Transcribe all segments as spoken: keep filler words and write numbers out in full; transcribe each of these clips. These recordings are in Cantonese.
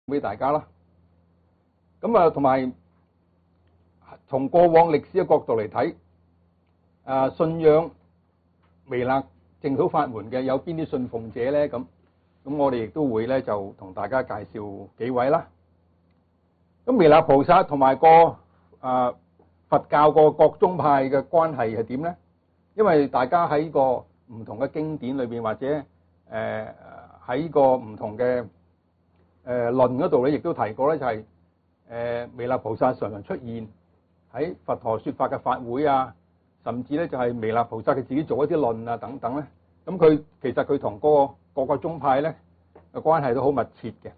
俾大家啦。咁啊，同埋從過往歷史嘅角度嚟睇，啊信仰微勒淨土法門嘅有邊啲信奉者咧？咁咁我哋亦都會咧就同大家介紹幾位啦。咁微勒菩薩同埋個啊佛教個各宗派嘅關係係點咧？因為大家喺個唔同嘅經典裏邊，或者誒喺個唔同嘅誒論嗰度咧，亦都提過咧，就係誒微勒菩薩常常出現喺佛陀說法嘅法會啊，甚至咧就係微勒菩薩佢自己做一啲論啊等等咧。咁佢其實佢同個各個宗派咧嘅關係都好密切嘅。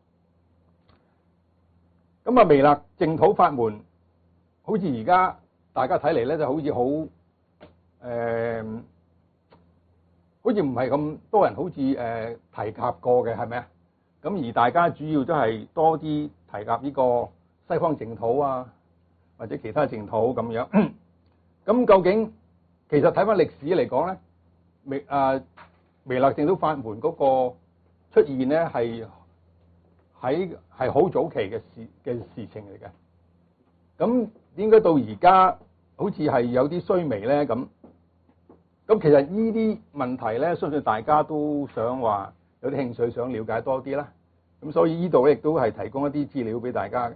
咁啊，微勒淨土法門好似而家大家睇嚟咧，就好似好誒，好似唔係咁多人好似誒提及過嘅，係咪啊？咁而大家主要都係多啲提及呢個西方淨土啊，或者其他淨土咁樣。咁究竟其實睇翻歷史嚟講咧，微啊微勒淨土法門嗰個出現咧，係喺係好早期嘅事嘅事情嚟嘅。咁應該到而家好似係有啲衰微咧咁。咁其實呢啲問題咧，相信大家都想話有啲興趣想了解多啲啦。咁所以呢度咧亦都係提供一啲資料俾大家嘅。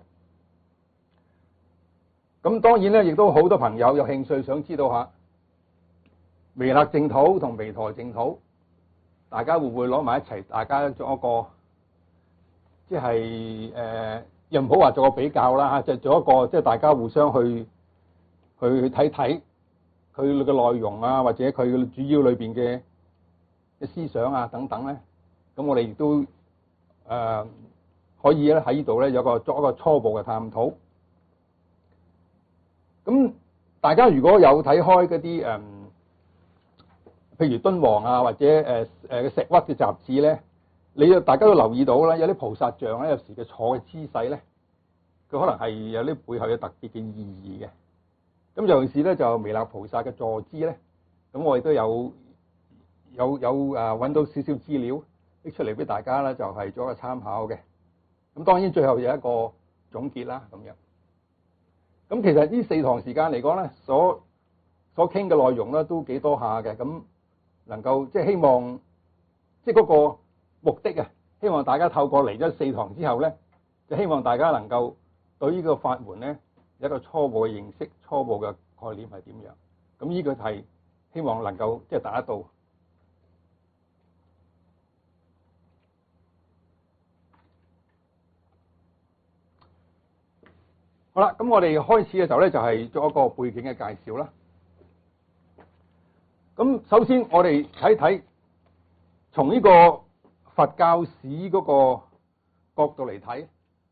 咁當然咧，亦都好多朋友有興趣想知道下微勒淨土同彌陀淨土，大家會唔會攞埋一齊，大家做一個即係誒，又唔好話做個比較啦嚇，就做一個即係大家互相去去睇睇佢嘅內容啊，或者佢主要裏邊嘅嘅思想啊等等咧。咁我哋亦都誒、呃、可以咧喺呢度咧有個作一個初步嘅探討。咁大家如果有睇開嗰啲誒，譬如敦煌啊，或者誒誒嘅石窟嘅雜誌咧，你大家都留意到啦，有啲菩薩像咧，有時嘅坐嘅姿勢咧，佢可能係有啲背後有特別嘅意義嘅。咁尤其是咧就微勒菩薩嘅坐姿咧，咁我亦都有有有誒揾到少少資料拎出嚟俾大家啦，就係做一個參考嘅。咁當然最後有一個總結啦，咁樣。咁其實呢四堂時間嚟講咧，所所傾嘅內容咧都幾多下嘅，咁能夠即係希望即係嗰個目的啊，希望大家透過嚟咗四堂之後咧，就希望大家能夠對呢個法門咧有一個初步嘅認識，初步嘅概念係點樣。咁呢個係希望能夠即係達得到。好啦，咁我哋開始嘅時候咧，就係做一個背景嘅介紹啦。咁首先我哋睇睇從呢個佛教史嗰個角度嚟睇，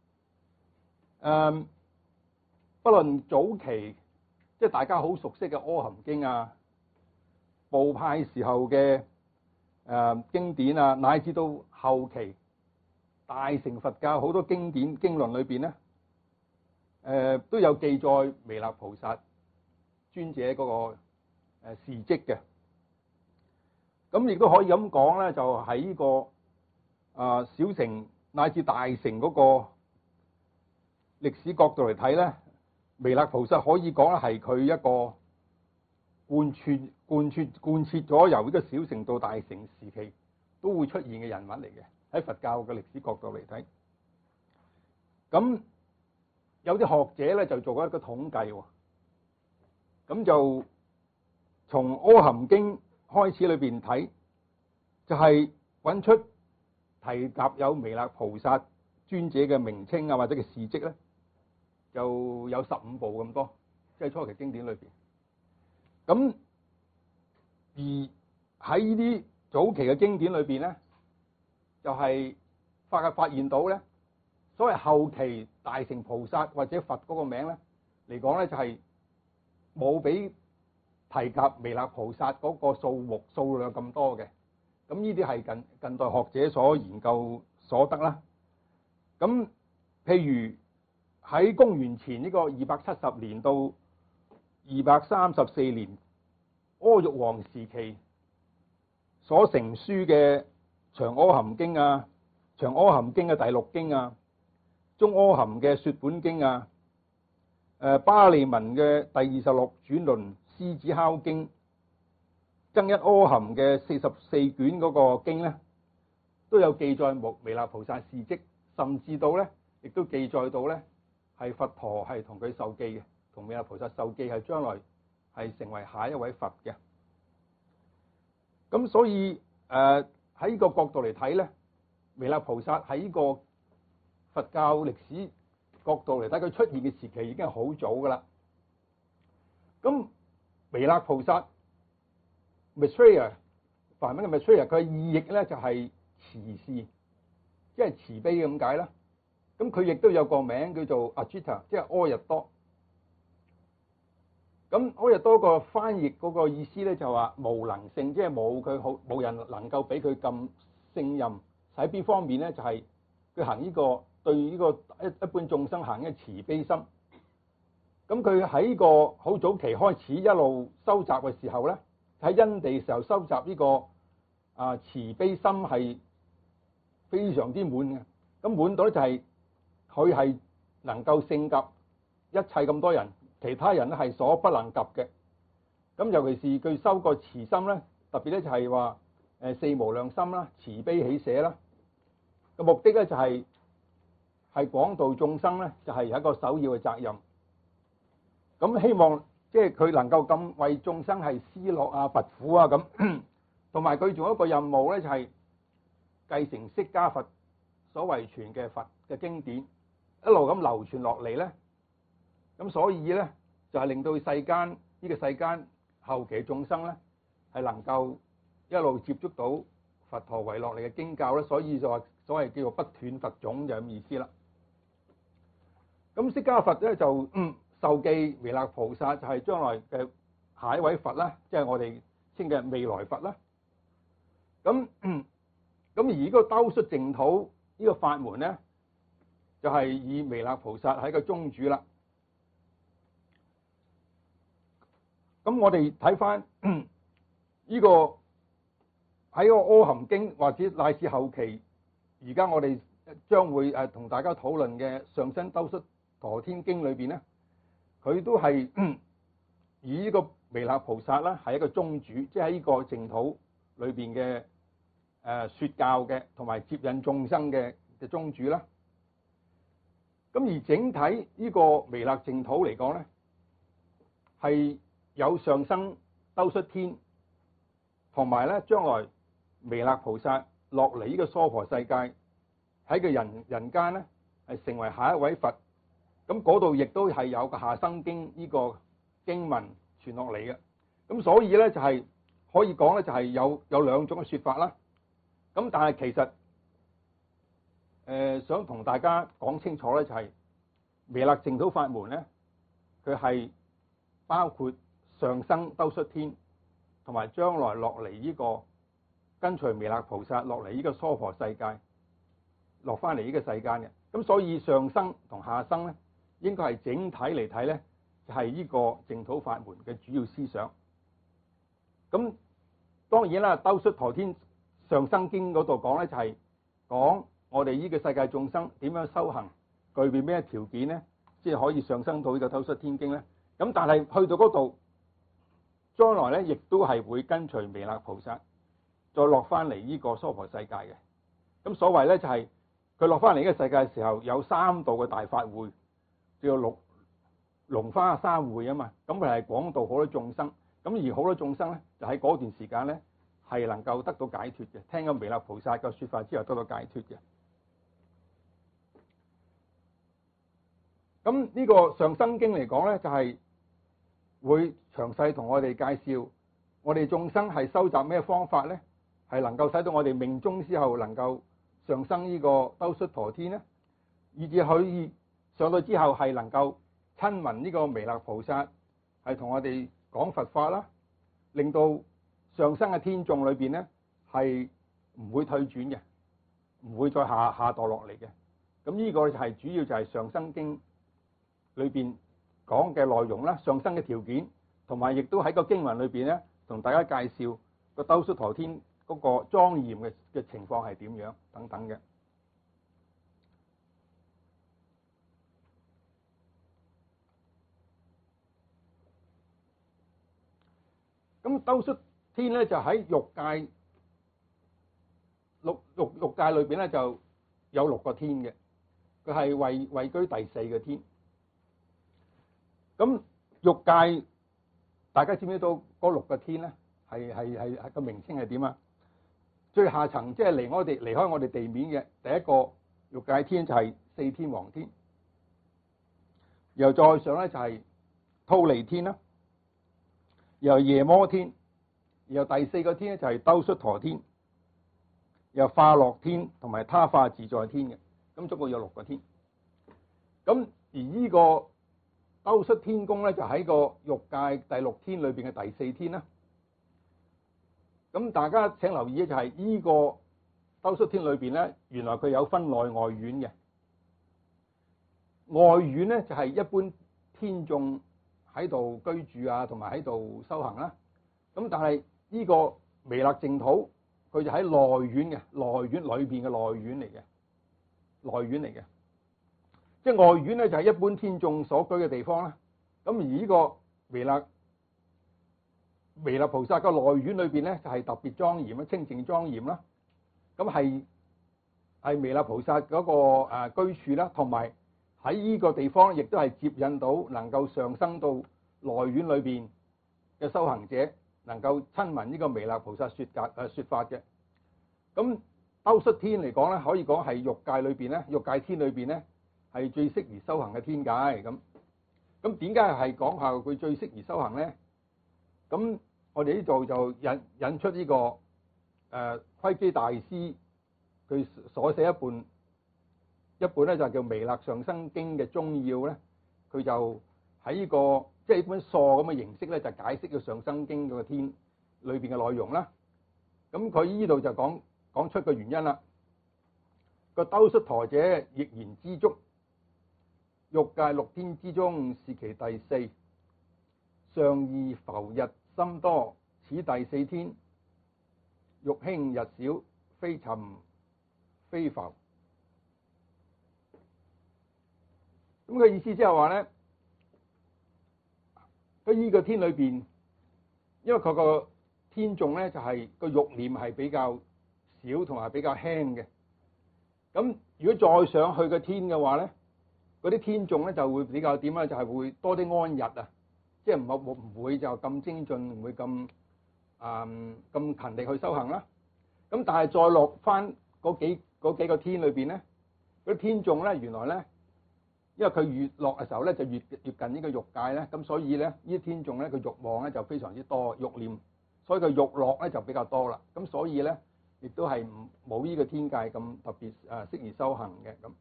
誒，不論早期即係大家好熟悉嘅《阿含經》啊，部派時候嘅誒經典啊，乃至到後期大乘佛教好多經典經論裏邊咧。誒、呃、都有記載微勒菩薩尊者嗰個誒事蹟嘅，咁亦都可以咁講咧，就喺呢、這個啊、呃、小乘乃至大乘嗰個歷史角度嚟睇咧，微勒菩薩可以講咧係佢一個貫穿貫穿貫徹咗由呢個小乘到大乘時期都會出現嘅人物嚟嘅，喺佛教嘅歷史角度嚟睇，咁。有啲學者咧就做咗一個統計，咁就從《阿含經》開始裏邊睇，就係、是、揾出提及有微勒菩薩尊者嘅名稱啊，或者嘅事蹟咧，就有十五部咁多，即係初期經典裏邊。咁而喺呢啲早期嘅經典裏邊咧，就係發發現到咧。所謂後期大乘菩薩或者佛嗰個名咧嚟講咧，就係冇俾提及微勒菩薩嗰個數目數量咁多嘅。咁呢啲係近近代學者所研究所得啦。咁譬如喺公元前呢個二百七十年到二百三十四年阿育王時期所成書嘅《長阿含經》啊，《長阿含經》嘅第六經啊。 中阿含嘅說本經啊，誒巴利文嘅第二十六轉輪獅子哮經，增一阿含嘅四十四卷嗰個經咧，都有記載彌彌勒菩薩事蹟，甚至到咧亦都記載到咧係佛陀係同佢受記嘅，同彌勒菩薩受記係將來係成為下一位佛嘅。咁所以誒喺呢個角度嚟睇咧，彌勒菩薩喺呢個佛教歷史角度嚟睇，佢出現嘅時期已經係好早噶啦。咁彌勒菩薩 Maitreya 梵文嘅 Maitreya， 佢嘅意譯咧就係慈氏，即係慈悲咁解啦。咁佢亦都有個名叫做 Ajita， 即係阿逸多。咁阿逸多個翻譯嗰個意思咧就話無能勝，即係冇佢好冇人能夠俾佢咁勝任。喺邊方面咧？就係、是、佢行呢、這個對呢個一一般眾生行嘅慈悲心。咁佢喺呢個好早期開始一路收集嘅時候咧，喺因地嘅時候收集呢、這個啊慈悲心係非常之滿嘅。咁滿到咧就係佢係能夠勝及一切咁多人，其他人咧係所不能及嘅。咁尤其是佢收個慈心咧，特別咧就係話誒四無量心啦、慈悲喜捨啦。個目的咧就係係廣度眾生咧，就係有一個首要嘅責任。咁希望即係佢能夠咁為眾生係施樂啊、拔苦啊咁，同埋佢仲有一個任務咧，就係繼承釋迦佛所遺傳嘅佛嘅經典，一路咁流傳落嚟咧。咁所以咧就係令到世間呢個世間後期眾生咧係能夠一路接觸到佛陀遺落嚟嘅經教咧，所以就話所謂叫做不斷佛種就咁意思啦。咁釋迦佛咧就嗯受記彌勒菩薩就係將來嘅下一位佛啦，即係我哋稱嘅未來佛啦。咁咁而呢個兜率淨土呢個法門咧，就係以彌勒菩薩係個宗主啦。咁我哋睇翻呢個喺個阿含經或者乃至後期，而家我哋將會誒同大家討論嘅上身兜率陀天經裏邊咧，佢都係以呢個彌勒菩薩啦係一個宗主，即係喺呢個淨土裏邊嘅誒說教嘅同埋接引眾生嘅嘅宗主啦。咁而整體呢個彌勒淨土嚟講咧，係有上生兜率天，同埋咧將來彌勒菩薩落嚟呢個娑婆世界，喺個人人間咧係成為下一位佛。咁嗰度亦都係有個下生經呢個經文傳落嚟嘅。咁所以咧就係可以講咧就係有有兩種嘅說法啦。咁但係其實誒、呃、想同大家講清楚咧，就係彌勒淨土法門咧，佢係包括上生兜率天，同埋將來落嚟呢個跟隨彌勒菩薩落嚟呢個娑婆世界，落翻嚟呢個世間嘅。咁所以上生同下生咧，應該係整體嚟睇咧，就係呢個淨土法門嘅主要思想。咁當然啦，兜率陀天上生經嗰度講咧，就係講我哋呢個世界眾生點樣修行，具備咩條件咧，即係可以上生到呢個兜率天經咧。咁但係去到嗰度，將來咧亦都係會跟隨彌勒菩薩，再落翻嚟呢個娑婆世界嘅。咁所謂咧就係佢落翻嚟呢個世界嘅時候，有三度嘅大法會，叫做龍龍華三會啊嘛。咁佢係廣度好多眾生，咁而好多眾生咧就喺嗰段時間咧係能夠得到解脫嘅，聽咗彌勒菩薩嘅說法之後得到解脫嘅。咁呢個上生經嚟講咧，就係會詳細同我哋介紹我哋眾生係收集咩方法咧，係能夠使到我哋命終之後能夠上生呢個兜率陀天咧，以至可以上到之後係能夠親聞呢個彌勒菩薩係同我哋講佛法啦，令到上生嘅天眾裏邊咧係唔會退轉嘅，唔會再下下墮落嚟嘅。咁呢個就係主要就係上生經裏邊講嘅內容啦，上生嘅條件，同埋亦都喺個經文裏邊咧，同大家介紹個兜率陀天嗰個莊嚴嘅嘅情況係點樣等等嘅。 咁兜率天咧就喺欲界六欲欲界裏邊咧就有六個天嘅，佢係位位居第四個天。咁欲界大家知唔知道嗰六個天咧係係係係個名稱係點啊？最下層即係離我哋離開我哋地面嘅第一個欲界天就係四天王天，然後再上咧就係忉利天啦，然後夜摩天，然後第四個天咧就係兜率陀天，然後化樂天同埋他化自在天嘅，咁總共有六個天。咁而呢個兜率天宮咧就喺個欲界第六天裏邊嘅第四天啦。咁大家請留意咧，就係呢個兜率天裏邊咧，原來佢有分內外院嘅。外院咧就係一般天眾喺度居住啊，同埋喺度修行啦。咁但係呢個彌勒淨土，佢就喺內院嘅，內院裏邊嘅內院嚟嘅，內院嚟嘅。即係外院咧就係一般天眾所居嘅地方啦。咁而呢個彌勒彌勒菩薩個內院裏邊咧就係特別莊嚴啦，清淨莊嚴啦。咁係係彌勒菩薩嗰個誒居處啦，同埋喺呢個地方亦都係接引到能夠上升到內院裏邊嘅修行者，能夠親聞呢個彌勒菩薩說格誒說法嘅。咁兜率天嚟講咧，可以講係欲界裏邊咧，欲界天裏邊咧係最適宜修行嘅天界。咁咁點解係講下佢最適宜修行咧？咁我哋呢度就引引出呢、這個誒窺、呃、基大師佢所寫一本一本咧就叫《彌勒上生經》嘅中要咧，佢就喺呢、這個即係呢本疏咁嘅形式咧，就解釋咗上生經嗰個天裏邊嘅內容啦。咁佢呢度就講講出個原因啦。個兜率陀者，亦然知足，欲界六天之中是其第四，上異浮日心多，此第四天欲興日少，非沉非浮。咁嘅意思即係話咧，喺呢個天裏邊，因為佢個天眾咧就係、是、個欲念係比較少同埋比較輕嘅。咁如果再上去個天嘅話咧，嗰啲天眾咧就會比較點咧，就係、是、會多啲安逸啊，即係唔好唔會就咁精進，唔會咁啊咁勤力去修行啦。咁但係再落翻嗰幾嗰幾個天裏邊咧，嗰啲天眾咧原來咧，因為佢越落嘅時候咧就越越近呢個欲界咧，咁所以咧呢啲天眾咧佢慾望咧就非常之多，慾念，所以佢慾樂咧就比較多啦。咁所以咧亦都係唔冇呢個天界咁特別誒適宜修行嘅咁。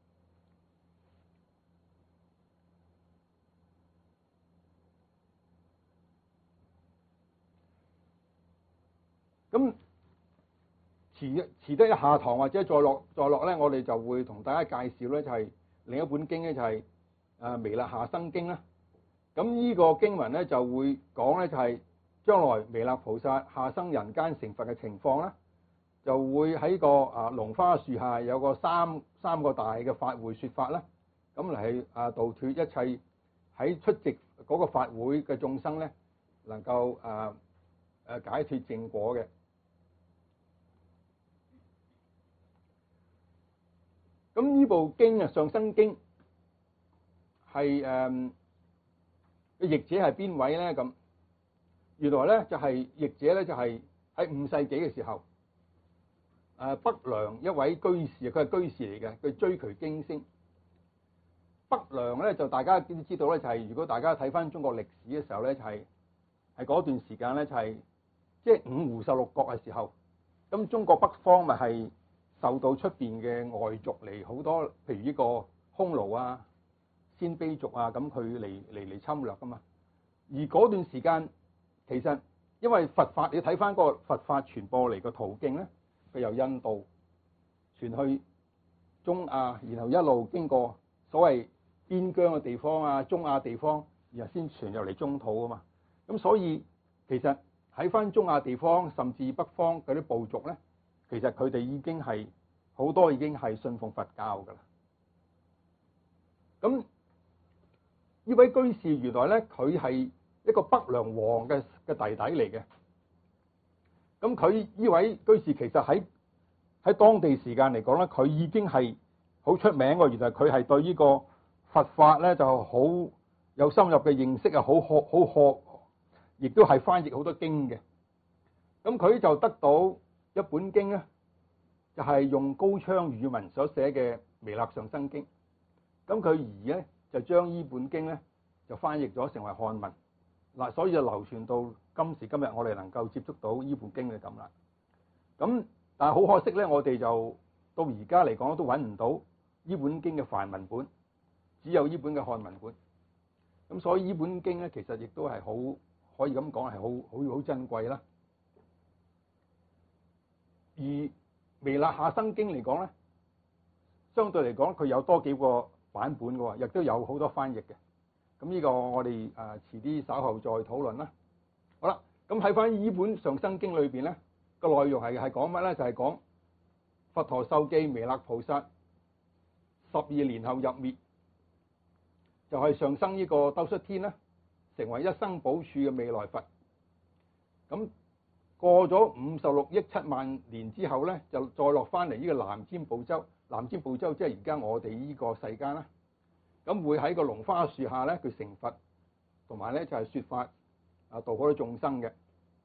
咁遲遲得一下堂或者再落再落咧，我哋就會同大家介紹咧，就係另一本經咧，就係誒彌勒下生經啦。咁呢個經文咧就會講咧，就係將來彌勒菩薩下生人間成佛嘅情況啦，就會喺個啊龍花樹下有個三三個大嘅法會說法啦，咁嚟啊度脫一切喺出席嗰個法會嘅眾生咧，能夠啊誒解脫正果嘅。咁呢部經啊，上生經係誒嘅譯者係邊位咧？咁原來咧就係、是、譯者咧就係喺五世紀嘅時候，誒北涼一位居士，佢係居士嚟嘅，佢追隨經星。北涼咧就大家都知道咧，就係、是、如果大家睇翻中國歷史嘅時候咧，就係係嗰段時間咧就係即係五胡十六國嘅時候，咁中國北方咪係受到出邊嘅外族嚟好多，譬如呢個匈奴啊、鮮卑族啊，咁佢嚟嚟嚟侵略噶嘛。而嗰段時間其實因為佛法，你睇翻嗰個佛法傳播嚟個途徑咧，佢由印度傳去中亞，然後一路經過所謂邊疆嘅地方啊、中亞地方，然後先傳入嚟中土啊嘛。咁所以其實喺翻中亞地方，甚至北方嗰啲部族咧，其實佢哋已經係好多已經係信奉佛教噶啦。咁呢位居士原來咧，佢係一個北涼王嘅嘅弟弟嚟嘅。咁佢呢位居士其實喺喺當地時間嚟講咧，佢已經係好出名喎。原來佢係對呢個佛法咧就好有深入嘅認識啊，好學好學，亦都係翻譯好多經嘅。咁佢就得到一本經咧，就係用高昌語文所寫嘅《彌勒上生經》。咁佢而咧就將呢本經咧就翻譯咗成為漢文嗱，所以就流傳到今時今日，我哋能夠接觸到呢本經嘅咁啦。咁但係好可惜咧，我哋就到而家嚟講都揾唔到呢本經嘅梵文本，只有呢本嘅漢文本。咁所以呢本經咧，其實亦都係好可以咁講係好好好珍貴啦。而《彌勒下生經》嚟講咧，相對嚟講佢有多幾個版本嘅喎，亦都有好多翻譯嘅。咁呢個我哋誒遲啲稍後再討論啦。好啦，咁喺翻呢本上生經裏邊咧，個內容係係講乜咧？就係講佛陀授記彌勒菩薩十二年後入滅，就係上生呢個兜率天啦，成為一生補處嘅未來佛。咁過咗五十六億七萬年之後咧，就再落翻嚟呢個南瞻部洲。南瞻部洲即係而家我哋呢個世間啦。咁會喺個龍花樹下咧，佢成佛，同埋咧就係説法啊，度好多眾生嘅。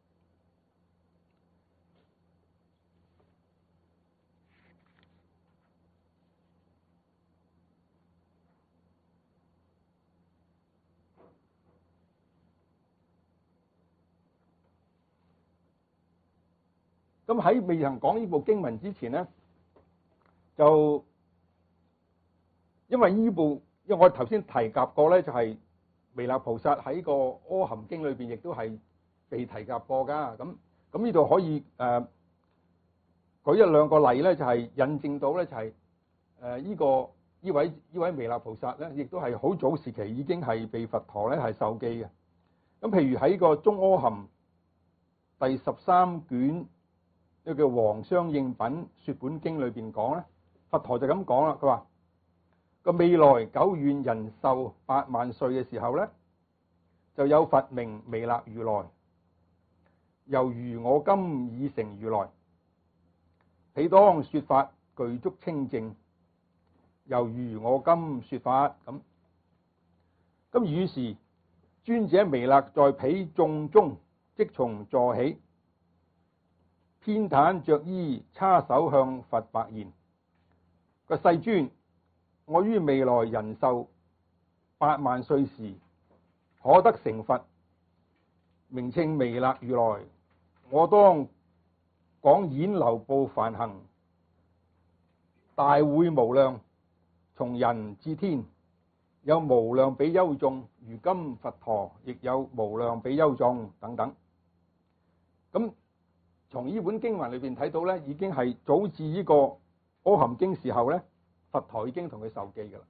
咁喺未曾講呢部經文之前咧，就因為呢部。因為我頭先提及過咧，就係彌勒菩薩喺個《阿含經》裏邊，亦都係被提及過噶。咁咁呢度可以誒、呃、舉一兩個例咧，就係、是、印證到咧，就係誒呢個呢位呢位彌勒菩薩咧，亦都係好早時期已經係被佛陀咧係授記嘅。咁譬如喺個《中阿含》第十三卷呢個叫《王相應品說本經》裏邊講咧，佛陀就咁講啦，佢話。個未來久遠人壽八萬歲嘅時候咧，就有佛名彌勒如來，猶如我今已成如來，彼當說法具足清淨，猶如我今說法咁。咁於是尊者彌勒在彼眾中即從座起，偏袒着衣，叉手向佛白言：個世尊。我於未來人壽八萬歲時，可得成佛，名稱彌勒如來。我當講演流布梵行，大會無量，從人至天，有無量比丘眾，如今佛陀亦有無量比丘眾等等。咁從呢本經文裏邊睇到咧，已經係早至呢個《阿含經》時候咧。佛陀已經同佢授記㗎啦。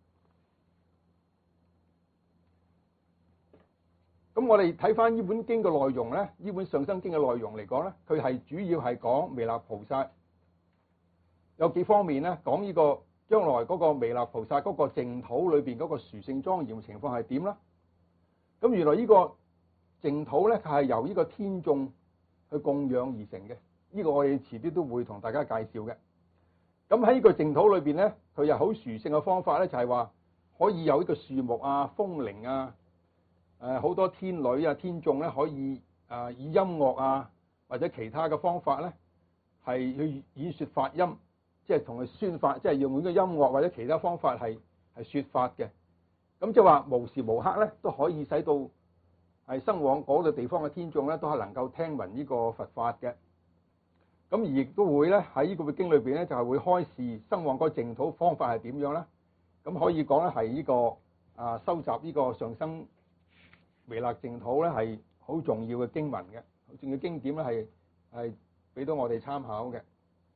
咁我哋睇翻呢本經嘅內容咧，呢本上生經嘅內容嚟講咧，佢係主要係講彌勒菩薩有幾方面咧，講呢個將來嗰個彌勒菩薩嗰個淨土裏邊嗰個殊勝莊嚴情況係點啦。咁原來呢個淨土咧，佢係由呢個天眾去供養而成嘅。呢個我哋遲啲都會同大家介紹嘅。咁喺呢個淨土裏邊咧，佢有好殊勝嘅方法咧，就係話可以有呢個樹木啊、風鈴啊、誒好多天女啊、天眾咧，可以誒以音樂啊或者其他嘅方法咧，係去演説法音，即係同佢宣法，即係用呢個音樂或者其他方法係係説法嘅。咁即係話無時無刻咧都可以使到係生往嗰個地方嘅天眾咧，都係能夠聽聞呢個佛法嘅。咁而亦都會咧喺呢個經裏邊咧，就係會開示生往嗰個淨土方法係點樣咧？咁可以講咧係呢個啊收集呢個上生彌勒淨土咧係好重要嘅經文嘅，好重要經典咧係係俾到我哋參考嘅。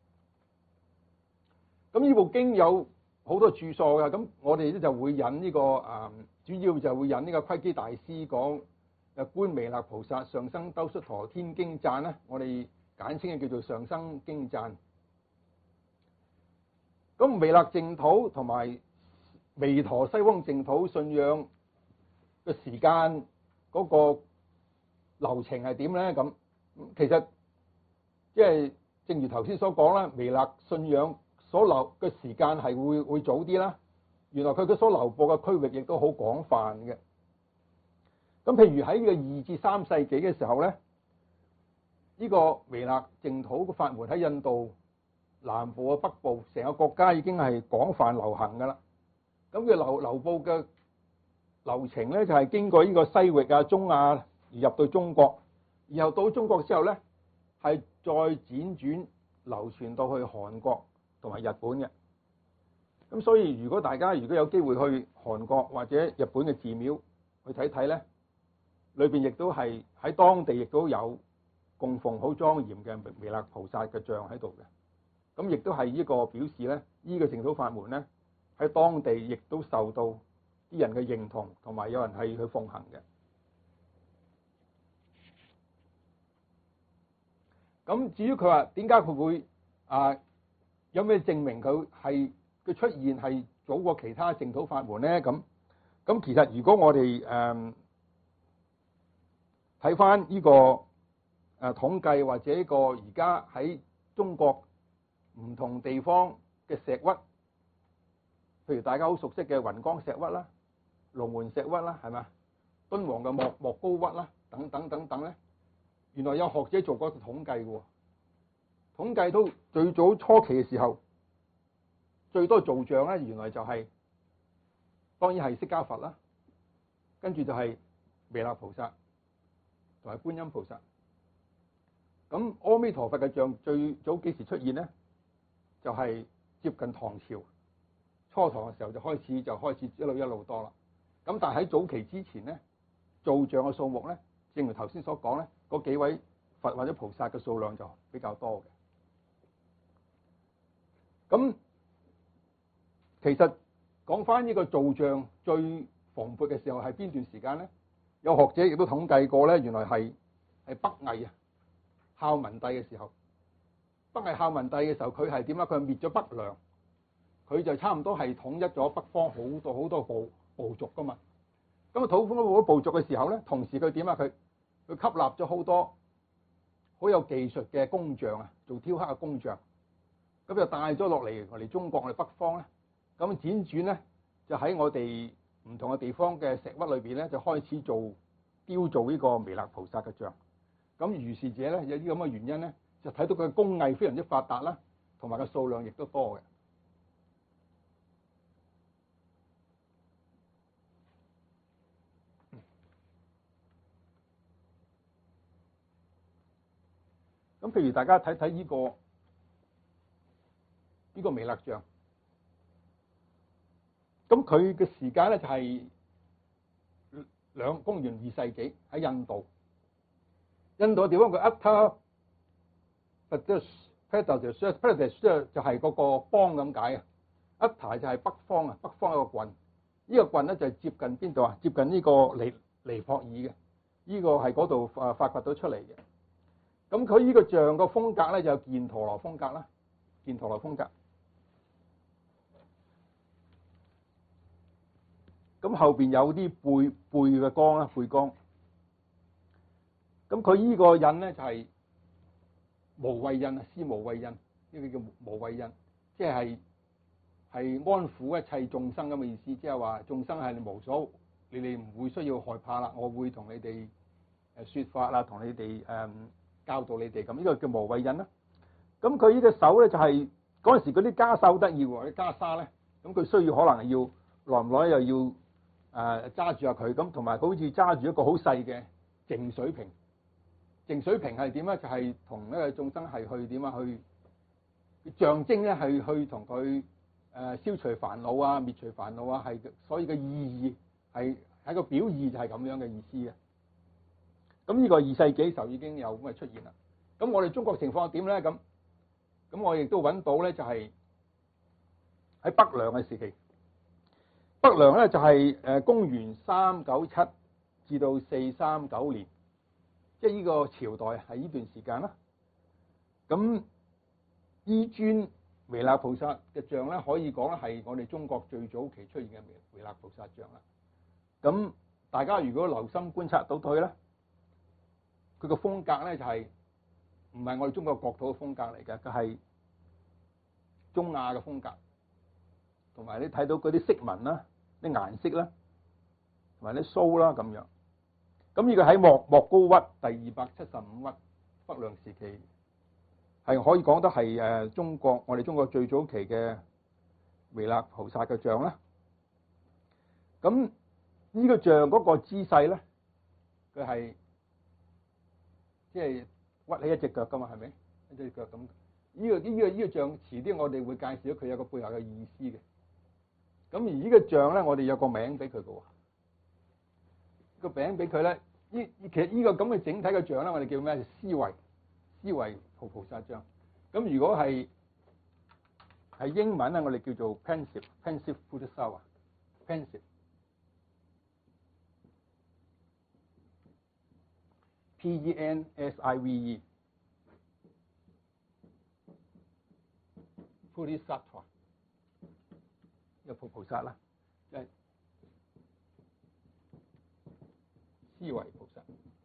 咁呢部經有好多注疏嘅，咁我哋咧就會引呢個啊，主要就會引呢個窺基大師講嘅觀彌勒菩薩上生兜率陀天經讚咧，我哋簡稱嘅叫做上生經讚。咁彌勒淨土同埋彌陀西方淨土信仰嘅時間嗰個流程係點咧？咁其實即係正如頭先所講啦，彌勒信仰所流嘅時間係會會早啲啦。原來佢嘅所流布嘅區域亦都好廣泛嘅。咁譬如喺呢個二至三世紀嘅時候咧，呢個彌勒淨土嘅法門喺印度南部嘅北部成個國家已經係廣泛流行㗎啦。咁佢流流布嘅流程咧就係經過呢個西域啊、中亞而入到中國，然後到中國之後咧係再輾轉流傳到去韓國同埋日本嘅。咁所以如果大家如果有機會去韓國或者日本嘅寺廟去睇睇咧，裏邊亦都係喺當地亦都有供奉好莊嚴嘅彌勒菩薩嘅像喺度嘅。咁亦都係呢個表示咧，呢個淨土法門咧喺當地亦都受到啲人嘅認同，同埋有人係去奉行嘅。咁至於佢話點解佢會啊有咩證明佢係佢出現係早過其他淨土法門咧？咁咁其實如果我哋誒睇翻呢個誒統計或者呢個而家喺中國唔同地方嘅石窟，譬如大家好熟悉嘅雲岡石窟啦、龍門石窟啦，係咪？敦煌嘅莫莫高窟啦，等等等等咧，原來有學者做過一個統計嘅，統計到最早初期嘅時候，最多造像咧，原來就係、是、當然係釋迦佛啦，跟住就係彌勒菩薩同埋觀音菩薩。咁阿彌陀佛嘅像最早幾時出現咧？就係、是、接近唐朝初唐嘅時候就開始就開始一路一路多啦。咁但係喺早期之前咧，造像嘅數目咧，正如頭先所講咧，嗰幾位佛或者菩薩嘅數量就比較多嘅。咁其實講翻呢個造像最蓬勃嘅時候係邊段時間咧？有學者亦都統計過咧，原來係係北魏啊，孝文帝嘅時候。北魏孝文帝嘅時候，佢係點啊？佢係滅咗北涼，佢就差唔多係統一咗北方好多好多部部族噶嘛。咁啊，土方嗰個部族嘅時候咧，同時佢點啊？佢佢吸納咗好多好有技術嘅工匠啊，做雕刻嘅工匠，咁就帶咗落嚟我哋中國我哋北方咧。咁輾轉咧，就喺我哋唔同嘅地方嘅石窟裏邊咧，就開始做雕造呢個彌勒菩薩嘅像。咁如是者咧，有啲咁嘅原因咧，就睇到佢嘅工藝非常之發達啦，同埋個數量亦都多嘅。咁譬如大家睇睇呢個呢個彌勒像，咁佢嘅時間咧就係兩公元二世紀喺印度。印度嘅地方佢 Uttar Pradesh 就係嗰個邦咁解啊。Uttar 就係北方啊，北方一個郡。呢、這個郡咧就係接近邊度啊？接近呢個尼尼泊爾嘅。呢、這個係嗰度啊發掘到出嚟嘅。咁佢呢個像個風格咧就犍陀羅風格啦，犍陀羅風格。咁後邊有啲背背嘅光啦，背光。咁佢呢個印咧就係無畏印啊，施無畏印，呢個叫無畏印，即係係安撫一切眾生咁嘅意思，即係話眾生係無所，你哋唔會需要害怕啦，我會同你哋誒説法啦，同你哋誒教導你哋咁，呢個叫無畏印啦。咁佢呢個手咧就係嗰陣時嗰啲袈裟好得意喎，啲袈裟咧，咁佢需要可能係要耐唔耐又要誒揸住下佢，咁同埋佢好似揸住一個好細嘅淨水瓶。淨水瓶係點咧？就係同呢個眾生係去點啊？去象徵咧，係去同佢誒消除煩惱啊、滅除煩惱啊，係所以嘅意義係喺個表意就係咁樣嘅意思嘅。咁呢個二世紀時候已經有咁嘅出現啦。咁我哋中國情況係點咧？咁咁我亦都揾到咧，就係喺北涼嘅時期。北涼咧就係誒公元三九七至到四三九年。即係呢個朝代係呢段時間啦。咁依尊彌勒菩薩嘅像咧，可以講咧係我哋中國最早期出現嘅彌彌勒菩薩像啦。咁大家如果留心觀察到佢咧，佢個風格咧就係唔係我哋中國國土嘅風格嚟嘅，佢係中亞嘅風格，同埋你睇到嗰啲飾紋啦、啲顏色啦，同埋啲鬚啦咁樣。咁呢個喺莫莫高窟第二百七十五窟北梁時期，係可以講得係誒中國我哋中國最早期嘅彌勒菩薩嘅像啦。咁呢個像嗰個姿勢咧，佢係即係屈起一隻腳噶嘛，係咪？一隻腳咁。呢個呢個呢個像遲啲我哋會介紹咗佢有個背後嘅意思嘅。咁而呢個像咧，我哋有個名俾佢嘅喎。個名俾佢咧，呢其實呢個咁嘅整體嘅像咧，我哋叫咩？思維思維菩菩薩像。咁如果係係英文咧，我哋叫做 pensive pensive Buddhasava pensive P E N S I V E Bodhisattva 有菩菩薩啦，即係思維菩薩。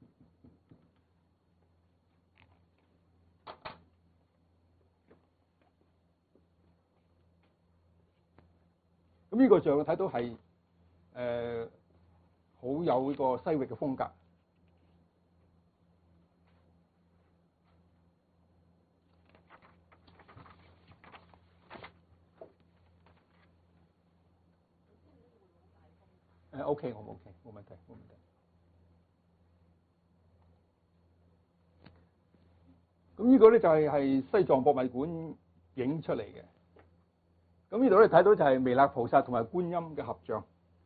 咁呢個像睇到係誒好有呢個西域嘅風格。誒 OK， 我 OK， 冇問題，冇問題。咁呢個咧就係係西藏博物館影出嚟嘅。咁呢度咧睇到就係彌勒菩薩同埋觀音嘅合像，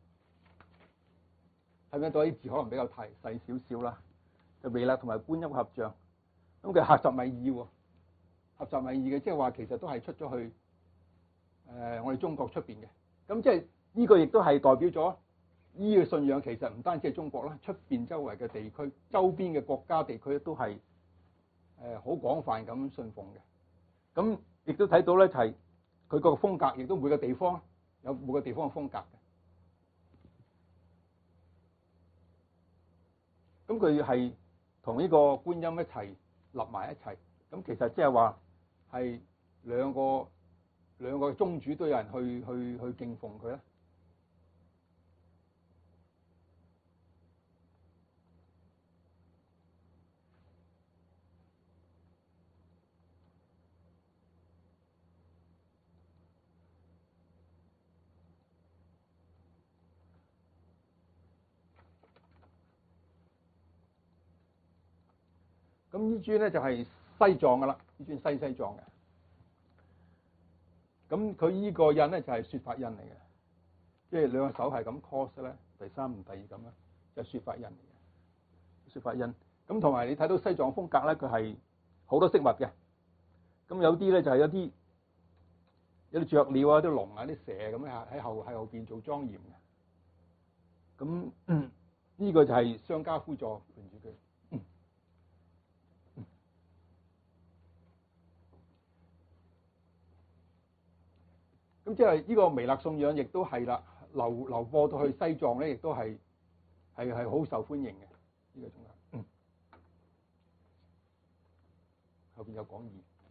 睇唔睇到啲字可能比較太細少少啦？就彌勒同埋觀音合像，咁佢合十米二喎，合十米二嘅，即係話其實都係出咗去誒、呃、我哋中國出邊嘅。咁即係呢個亦都係代表咗呢個信仰其實唔單止係中國啦，出邊周圍嘅地區、周邊嘅國家地區都係誒好廣泛咁信奉嘅。咁亦都睇到咧就係、是。佢個風格亦都每個地方有每個地方嘅風格嘅。咁佢係同呢個觀音一齊立埋一齊。咁其實即係話係兩個兩個宗主都有人去去去敬奉佢啦。咁呢尊咧就係西藏噶啦，呢尊西西藏嘅。咁佢呢個印咧就係說法印嚟嘅，即係兩個手係咁 cross 咧，第三唔第二咁啦，就係說法印嚟嘅。說法印。咁同埋你睇到西藏風格咧，佢係好多飾物嘅。咁有啲咧就係有啲有啲雀鳥啊、啲龍啊、啲蛇咁樣喺後喺後邊做莊嚴嘅。咁呢、嗯這個就係雙跏趺坐盤住佢。咁即係呢個彌勒信仰，亦都係啦，流流播到去西藏咧，亦都係係係好受歡迎嘅呢個宗教。嗯，後邊有講義。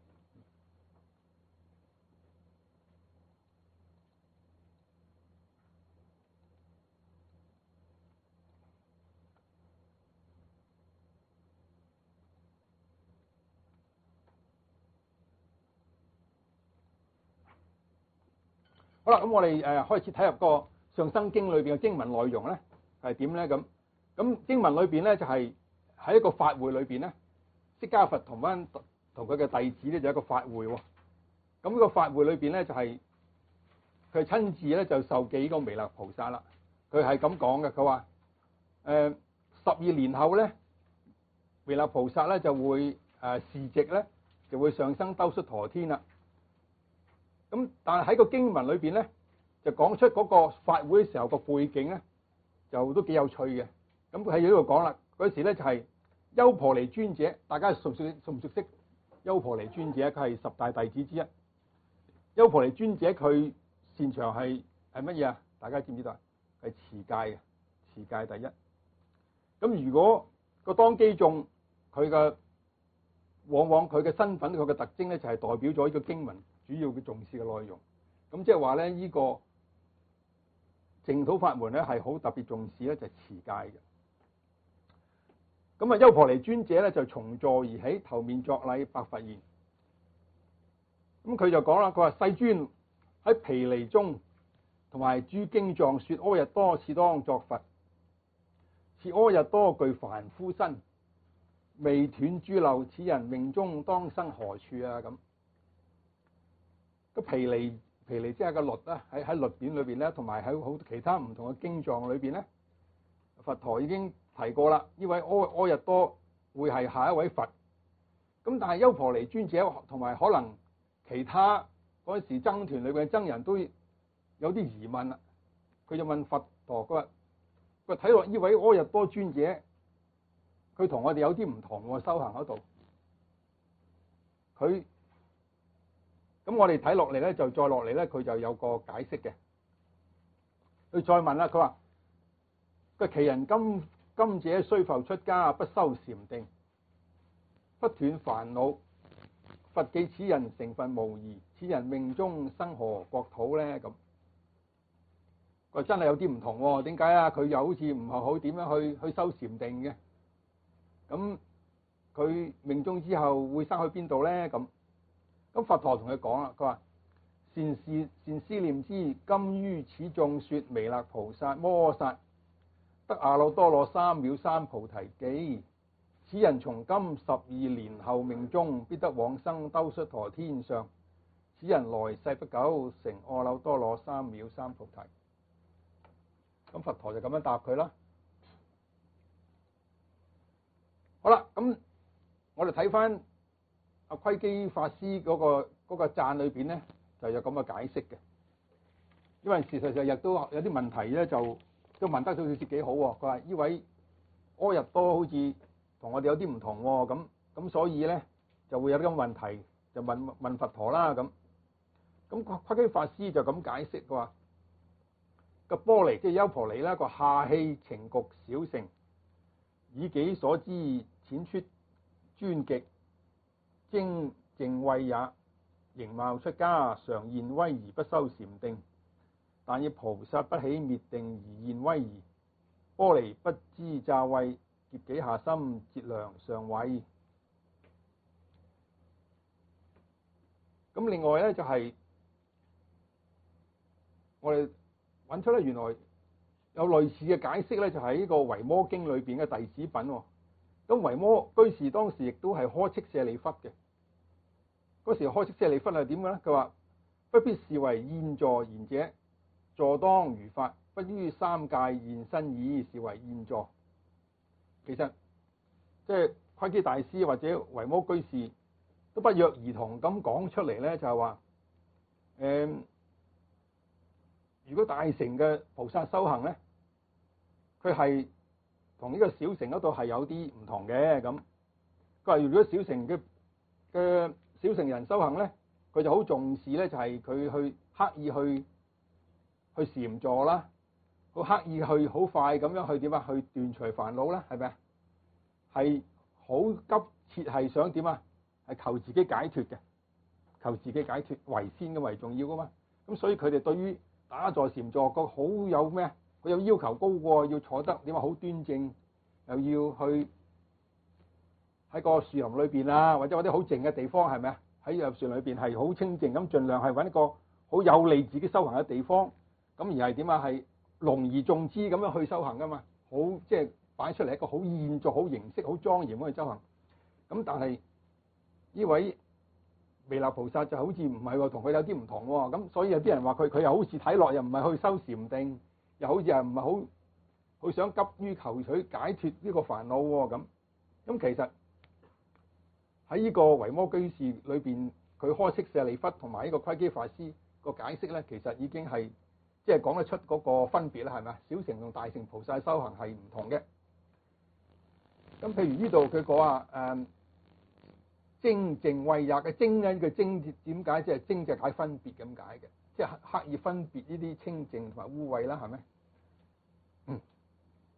好啦，咁我哋誒開始睇入個上生經裏邊嘅經文內容咧，係點咧？咁咁經文裏邊咧就係喺一個法會裏邊咧，釋迦佛同翻同佢嘅弟子咧就有一個法會喎。咁呢個法會裏邊咧就係佢親自咧就受記個彌勒菩薩啦。佢係咁講嘅，佢話誒十二年後咧，彌勒菩薩咧就會誒示寂咧，就會上生兜率陀天啦。咁但係喺個經文裏邊咧，就講出嗰個法會嘅時候個背景咧，就都幾有趣嘅。咁佢喺呢度講啦，嗰時咧就係優婆離尊者，大家熟唔熟熟唔熟悉優婆離尊者？佢係十大弟子之一。優婆離尊者佢擅長係係乜嘢啊？大家知唔知道啊？係持戒嘅， 持戒第一。咁如果個當機眾佢嘅往往佢嘅身份佢嘅特徵咧，就係代表咗呢個經文主要嘅重視嘅內容。咁即係話咧，呢個淨土法門咧係好特別重視咧，就係持戒嘅。咁啊，優婆尼尊者咧就從座而起，頭面作禮，白佛言。咁佢就講啦，佢話世尊喺毗尼中同埋諸經藏說，阿逸多次當作佛，此阿逸多具凡夫身，未斷諸漏，此人命中當生何處啊？咁個毗尼毗尼即係個律啦，喺喺律典裏邊咧，同埋喺好其他唔同嘅經藏裏邊咧，佛陀已經提過啦。呢位阿阿逸多會係下一位佛。咁但係優婆尼尊者同埋可能其他嗰陣時僧團裏邊嘅僧人都有啲疑問啦。佢就問佛陀：佢話佢睇落呢位阿逸多尊者，佢同我哋有啲唔同喎，修行嗰度。佢咁我哋睇落嚟咧，就再落嚟咧，佢就有個解釋嘅。佢再問啦，佢話：個其人今今者雖復出家，不修禪定，不斷煩惱。佛記此人成佛無疑，此人命中生何國土咧？咁佢真係有啲唔同喎。點解啊？佢又好似唔係好點樣去去修禪定嘅。咁佢命中之後會生去邊度咧？咁咁佛陀同佢講啦，佢話：善思善思念之，今於此眾說彌勒菩薩摩薩得阿耨多羅三藐三菩提記。此人從今十二年後命中必得往生兜率陀天上。此人來世不久成阿耨多羅三藐三菩提。咁佛陀就咁樣答佢啦。好啦，咁我哋睇翻阿窺基法師嗰、那個嗰、那個讚裏邊咧，就有咁嘅解釋嘅。因為事實上亦都有啲問題咧，就都問得到佢幾好喎。佢話呢位阿逸多好似同我哋有啲唔同喎，咁咁所以咧就會有啲咁問題，就問問佛陀啦。咁咁窺基法師就咁解釋，佢話個波尼即係優婆尼啦，個下氣情局小乘，以己所知淺出專極，精淨慧也，形貌出家，常現威儀，不修禪定，但以菩薩不起滅定而現威儀。波尼不知詐慧，劫己下心，節良上位。咁另外咧就係、是、我哋揾出咧，原來有類似嘅解釋咧，就喺呢個維摩經裏邊嘅弟子品。咁維摩居士當時亦都係呵斥舍利弗嘅。嗰時呵斥舍利弗係點嘅咧？佢話：不必視為現座賢者，坐當如法，不於三界現身已，視為現座。其實即係窺基大師或者維摩居士都不約而同咁講出嚟咧，就係話誒，如果大乘嘅菩薩修行咧，佢係同呢個小乘嗰度係有啲唔同嘅。咁佢話：如果小乘嘅嘅小乘人修行咧，佢就好重視咧，就係佢去刻意去去禪坐啦，好刻意去好快咁樣去點啊？去斷除煩惱啦，係咪啊？係好急切係想點啊？係求自己解脫嘅，求自己解脫為先嘅為重要噶嘛。咁所以佢哋對於打坐禪坐個好有咩啊？佢有要求高過，要坐得點啊？好端正，又要去喺個樹林裏邊啊，或者嗰啲好靜嘅地方，係咪啊？喺入樹林裏邊係好清靜咁，盡量係揾一個好有利自己修行嘅地方。咁而係點啊？係隆而重之咁樣去修行噶嘛。好即係擺出嚟一個好現作、好形式、好莊嚴咁去修行。咁但係呢位彌勒菩薩就好似唔係喎，同佢有啲唔同喎。咁所以有啲人話佢佢又好似睇落又唔係去修禪定，又好似係唔係好好想急於求取解脫呢個煩惱喎。咁咁其實喺呢個維摩居士裏邊，佢呵斥舍利弗同埋呢個窺基法師個解釋咧，其實已經係即係講得出嗰個分別啦，係咪啊？小乘同大乘菩薩修行係唔同嘅。咁譬如呢度佢講話誒精淨慧也嘅精咧，呢個精點解？即係精就解分別咁解嘅，即係刻意分別呢啲清淨同埋污穢啦，係咪？嗯。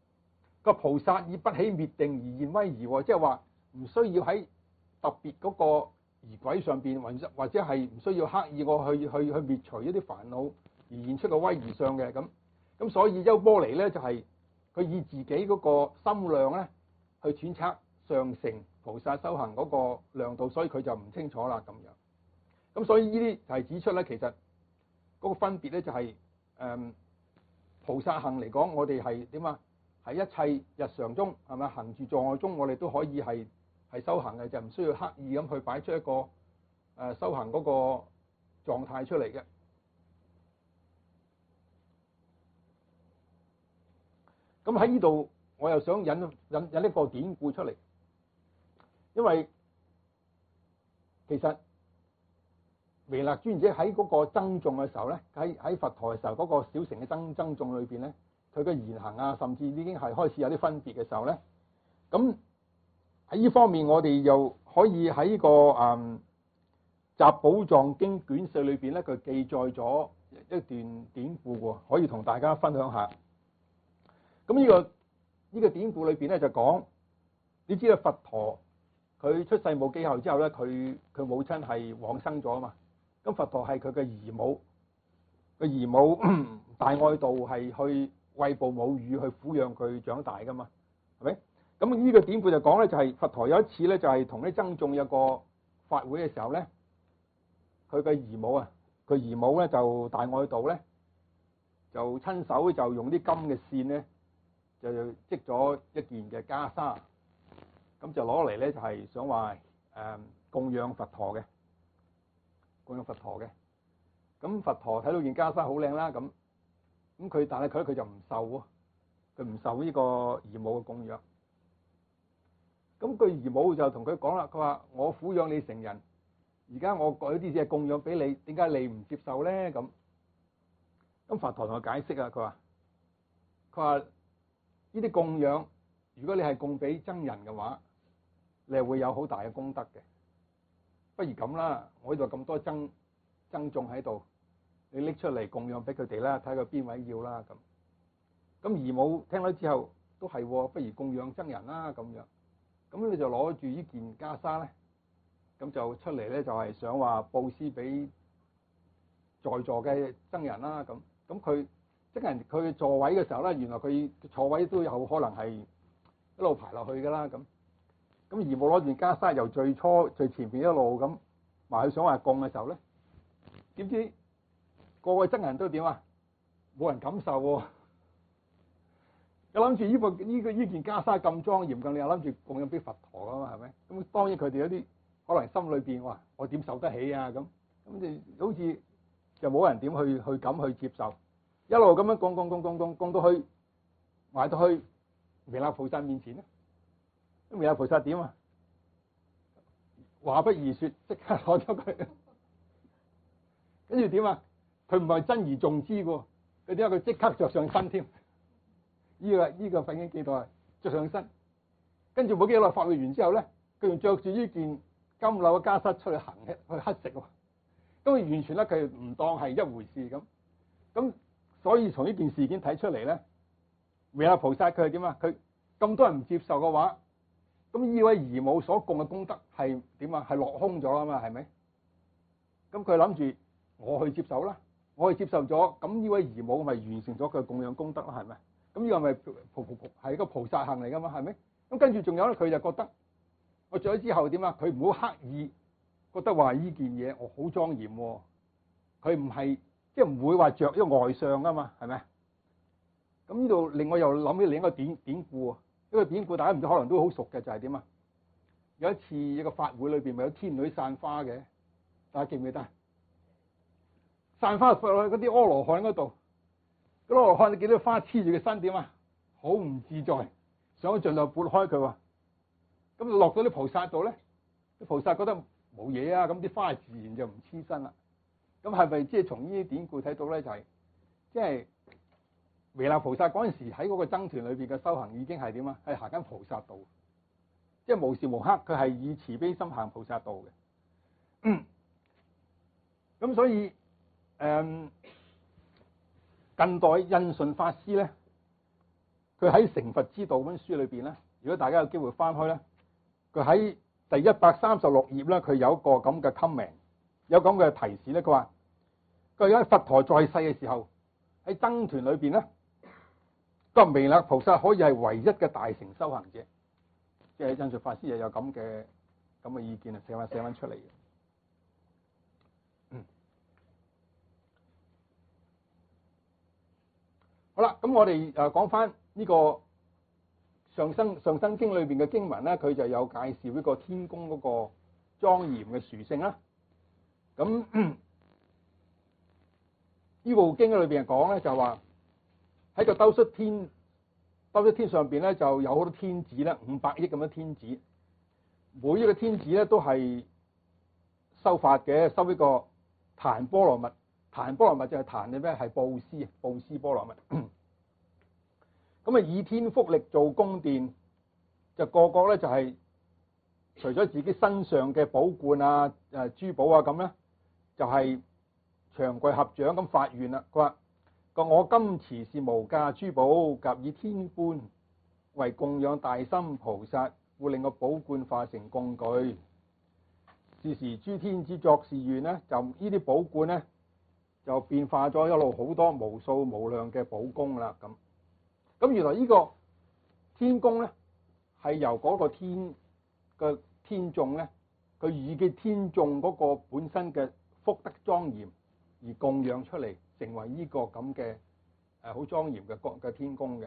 個菩薩以不起滅定而現威儀，即係話唔需要喺特別嗰個儀軌上邊，或者或者係唔需要刻意我去去去滅除一啲煩惱而現出個威儀相嘅咁。咁所以優波離咧就係、是、佢以自己嗰個心量咧去揣測上乘菩薩修行嗰個量度，所以佢就唔清楚啦咁樣。咁所以呢啲就係指出咧，其實嗰個分別咧就係、是、誒、嗯、菩薩行嚟講，我哋係點啊？喺一切日常中係咪行住坐臥中，我哋都可以係係修行嘅，就唔需要刻意咁去擺出一個誒、呃、修行嗰個狀態出嚟嘅。咁喺呢度，我又想引引引一個典故出嚟，因為其實彌勒尊者喺嗰個僧眾嘅時候咧，喺喺佛陀嘅時候嗰、那個小乘嘅僧僧眾裏邊咧，佢嘅言行啊，甚至已經係開始有啲分別嘅時候咧，咁喺呢方面我哋又可以喺呢、這個誒《集寶藏經》卷四裏邊咧，佢記載咗一段典故喎，可以同大家分享下。咁呢、這個呢、這個典故裏邊咧就講，你知道佛陀佢出世冇幾後之後咧，佢佢母親係往生咗啊嘛。咁佛陀係佢嘅姨母，個姨母大愛道係去餵哺母乳，去撫養佢長大噶嘛，係咪？咁呢個典故就講咧，就係佛陀有一次咧，就係同啲僧眾有個法會嘅時候咧，佢嘅姨母啊，佢姨母咧就大愛道咧，就親手就用啲金嘅線咧，就織咗一件嘅袈裟，咁就攞嚟咧就係想話誒供養佛陀嘅。供養佛陀嘅，咁佛陀睇到件袈裟好靚啦，咁咁佢但係佢佢就唔受喎，佢唔受呢個姨母嘅供養。咁佢姨母就同佢講啦，佢話我撫養你成人，而家我舉啲嘢供養俾你，點解你唔接受咧？咁咁佛陀同佢解釋啊，佢話佢話呢啲供養，如果你係供俾僧人嘅話，你係會有好大嘅功德嘅。不如咁啦，我呢度咁多僧僧眾喺度，你拎出嚟供養俾佢哋啦，睇佢邊位要啦咁。咁姨母聽咗之後都係，不如供養僧人啦咁樣。咁你就攞住呢件袈裟咧，咁就出嚟咧就係想話布施俾在座嘅僧人啦咁。咁佢僧人佢座位嘅時候咧，原來佢座位都有可能係一路排落去噶啦咁。咁姨母攞件袈裟由最初最前邊一路咁埋去想話供嘅時候咧，點知個個僧人都點啊？冇人感受喎。你諗住呢個呢個呢件袈裟咁莊嚴咁，你又諗住供養俾佛陀啊嘛？係咪？咁當然佢哋有啲可能心裏邊話：我點受得起啊？咁咁就好似就冇人點去去敢去接受，一路咁樣供供供供供供到去埋到去彌勒菩薩面前咧。咁彌勒菩薩點啊？話不宜說，即刻攞咗佢。跟住點啊？佢唔係珍而重之嘅，佢點解佢即刻着上身添？呢、這個呢、這個佛經記載着上身，跟住冇幾耐法會完之後咧，佢仲着住呢件金縷嘅袈裟出去行去乞食喎。咁佢完全咧佢唔當係一回事咁。咁所以從呢件事件睇出嚟咧，彌勒菩薩佢係點啊？佢咁多人唔接受嘅話，咁呢位姨母所供嘅功德係點啊？係落空咗啊嘛，係咪？咁佢諗住我去接受啦，我去接受咗，咁呢位姨母咪完成咗佢供養功德啦，係咪？咁呢個咪菩菩係一個菩薩行嚟噶嘛，係咪？咁跟住仲有咧，佢就覺得我着咗之後點啊？佢唔好刻意覺得話呢件嘢我好莊嚴喎，佢唔係即係唔會話着一個外相噶嘛，係咪？咁呢度令我又諗起另一個典典故啊，呢個典故大家唔知可能都好熟嘅，就係點啊？有一次一個法會裏邊咪有天女散花嘅，大家記唔記得？散花落去嗰啲阿羅漢嗰度。嗰羅漢你見到花黐住佢身點啊？好唔自在，想盡量撥開佢喎。咁落到啲菩薩度咧，啲菩薩覺得冇嘢啊，咁啲花自然就唔黐身啦。咁係咪即係從呢啲典故睇到咧？就係即係彌勒菩薩嗰陣時喺嗰個僧團裏邊嘅修行已經係點啊？係行緊菩薩道，即係無時無刻佢係以慈悲心行菩薩道嘅。咁所以誒。嗯近代印順法師咧， 佢喺《成佛之道》本書裏邊咧，如果大家有機會翻開咧，佢喺第一百三十六頁咧，佢有一個咁嘅 comment，有咁嘅提示咧，佢話佢而家佛陀在世嘅時候喺僧團裏邊咧，個彌勒菩薩可以係唯一嘅大乘修行者，即係印順法師又有咁嘅咁嘅意見啊，寫翻寫翻出嚟嘅。嗯，好啦，咁我哋誒講翻呢個上生上生經裏邊嘅經文咧，佢就有介紹呢個天宮嗰個莊嚴嘅殊勝啦。咁呢部經裏邊講咧，就話喺個兜率天兜率天上邊咧，就有好多天子咧，五百億咁多天子，每一個天子咧都係修法嘅，修呢個檀波羅蜜。檀波羅蜜就係檀嘅咩？係布施，布施波羅蜜。咁啊，以天福力做宮殿，就個個咧就係除咗自己身上嘅寶冠啊、誒珠寶啊咁咧，就係長跪合掌咁發願啦。佢話：個我今持是無價珠寶，及以天般為供養大心菩薩，會令個寶冠化成供具。是時諸天子作是願咧，就呢啲寶冠咧就變化咗一路好多無數無量嘅寶宮啦咁。咁原來呢個天宮咧係由嗰個天嘅天眾咧，佢以嘅天眾嗰個本身嘅福德莊嚴而供養出嚟，成為呢個咁嘅誒好莊嚴嘅國嘅天宮嘅。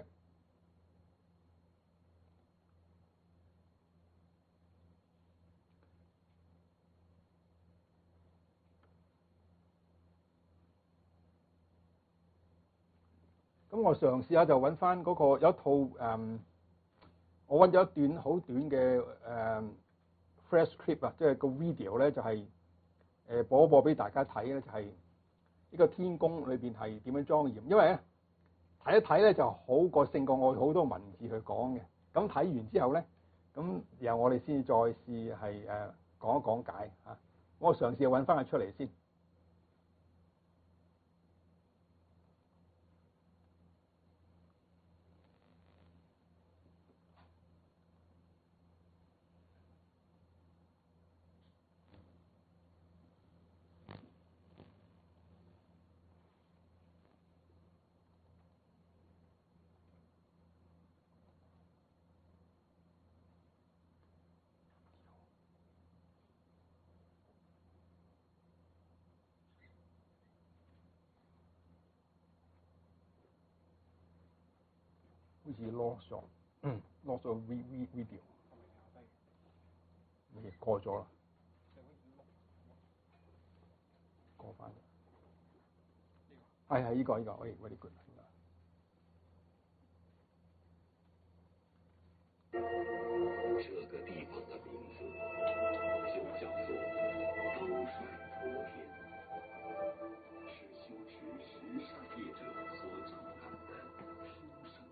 咁我嘗試下就揾翻嗰個有一套誒、嗯，我揾咗一段好短嘅誒、嗯、flash clip 啊，即係個 video 咧就係、是、誒播一播俾大家睇咧，就係、是、呢個天宮裏邊係點樣莊嚴。因為咧睇一睇咧就好過勝過我好多文字去講嘅。咁睇完之後咧，咁然後我哋先再試係誒講一講解嚇。我嘗試揾翻佢出嚟先。好似 lost 咗，嗯 lost 咗 video， 過咗啦，過翻，係係呢個呢個，哎 very good。 這個地方的名字就叫做兜率陀天，是修持十善業者所掌感的殊勝。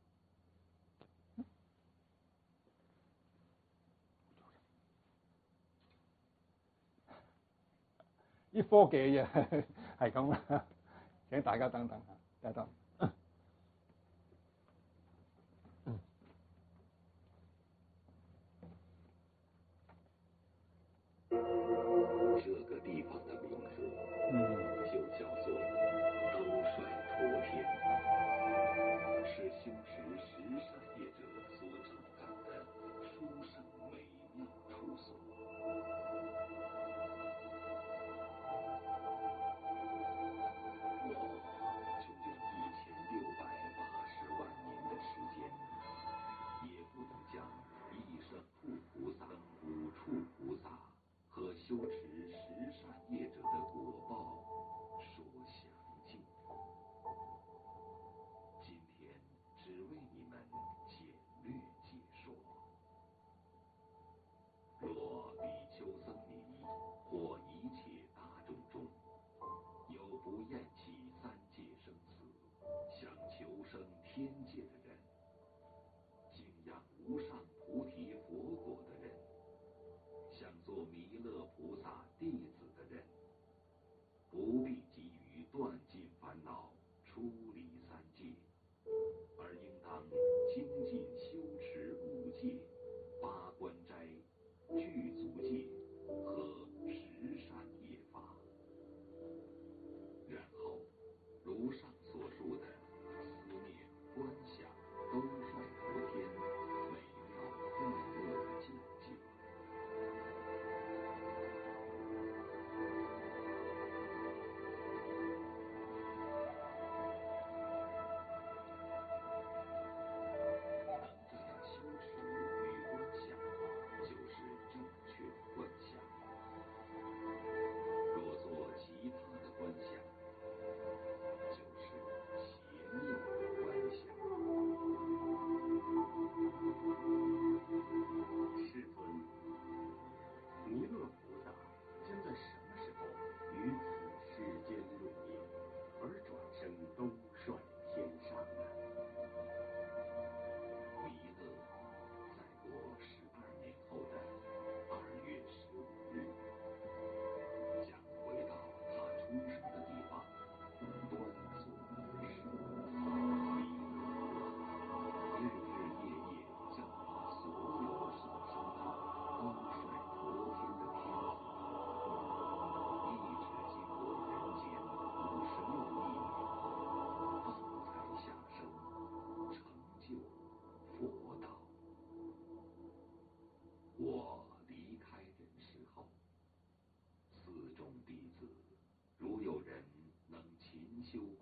啲科技嘅嘢係咁啦，請大家等等嚇，等等。 這個地方的名字就叫做兜率陀天，是修持十善業者所掌感的殊勝美妙處所。我就用一千六百八十萬年的時間，也不能將一生護菩薩、五處菩薩和修持十善業者的果報說詳盡。今天只為你們簡略解說。若比丘僧尼或一切大眾中，有不厭棄三界生死，想求生天界的人，敬仰無上菩提佛果的人，想做彌勒菩薩弟子的人，不必急於斷盡煩惱，出離三界，而應當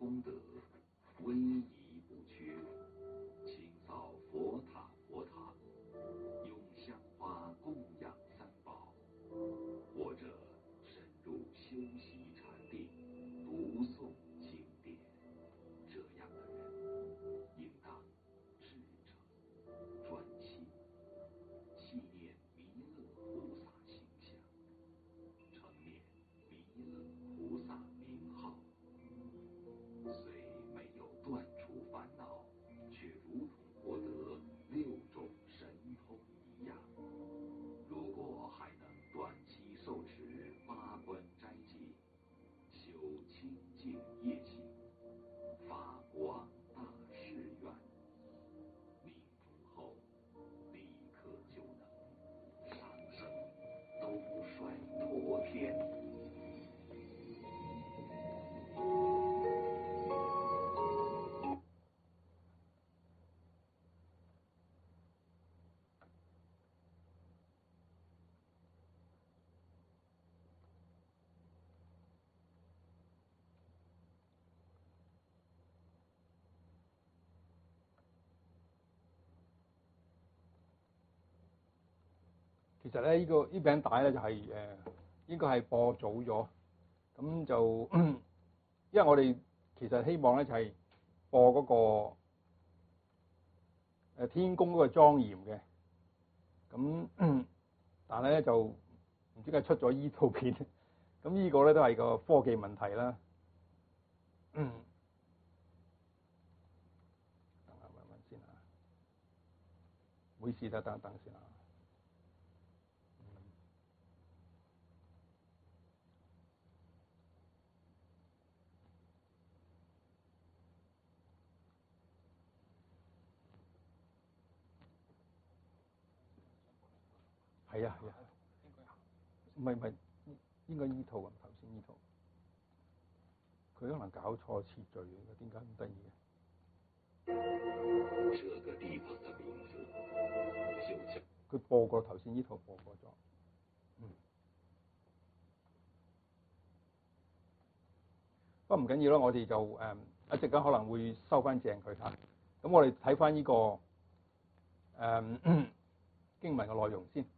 功德，威仪不缺，清扫佛塔佛塔，用香花供养三宝，或者深入修习禅定，读诵经典，这样的人应当至诚专心，系念弥勒菩萨形象，成念弥勒菩萨名号，虽没有断除烦恼，却如同获得六种神通一样。如果还能短期受持八关斋戒，修清净业行，发广大誓愿，命中后立刻就能长生兜率脱天。 其實咧，呢、這個呢餅帶咧就係、是、誒、呃、應該係播早咗，咁就因為我哋其實希望咧就係、是、播嗰、那個、呃、天宮嗰個莊嚴嘅，咁但係咧就唔知點解出咗依套片，咁呢個咧都係個科技問題啦。等下問問先嚇，唔好意思，等等等先嚇。係啊係啊，唔係唔係，應該依套啊，頭先依套，佢可能搞錯次序嘅，點解咁得意嘅？ 這個地方的名字就像佢播過頭先依套播過咗，嗯，不過唔緊要啦，我哋就誒、嗯、一陣間可能會收翻正佢嚇，咁我哋睇翻呢個誒、嗯、經文嘅內容先。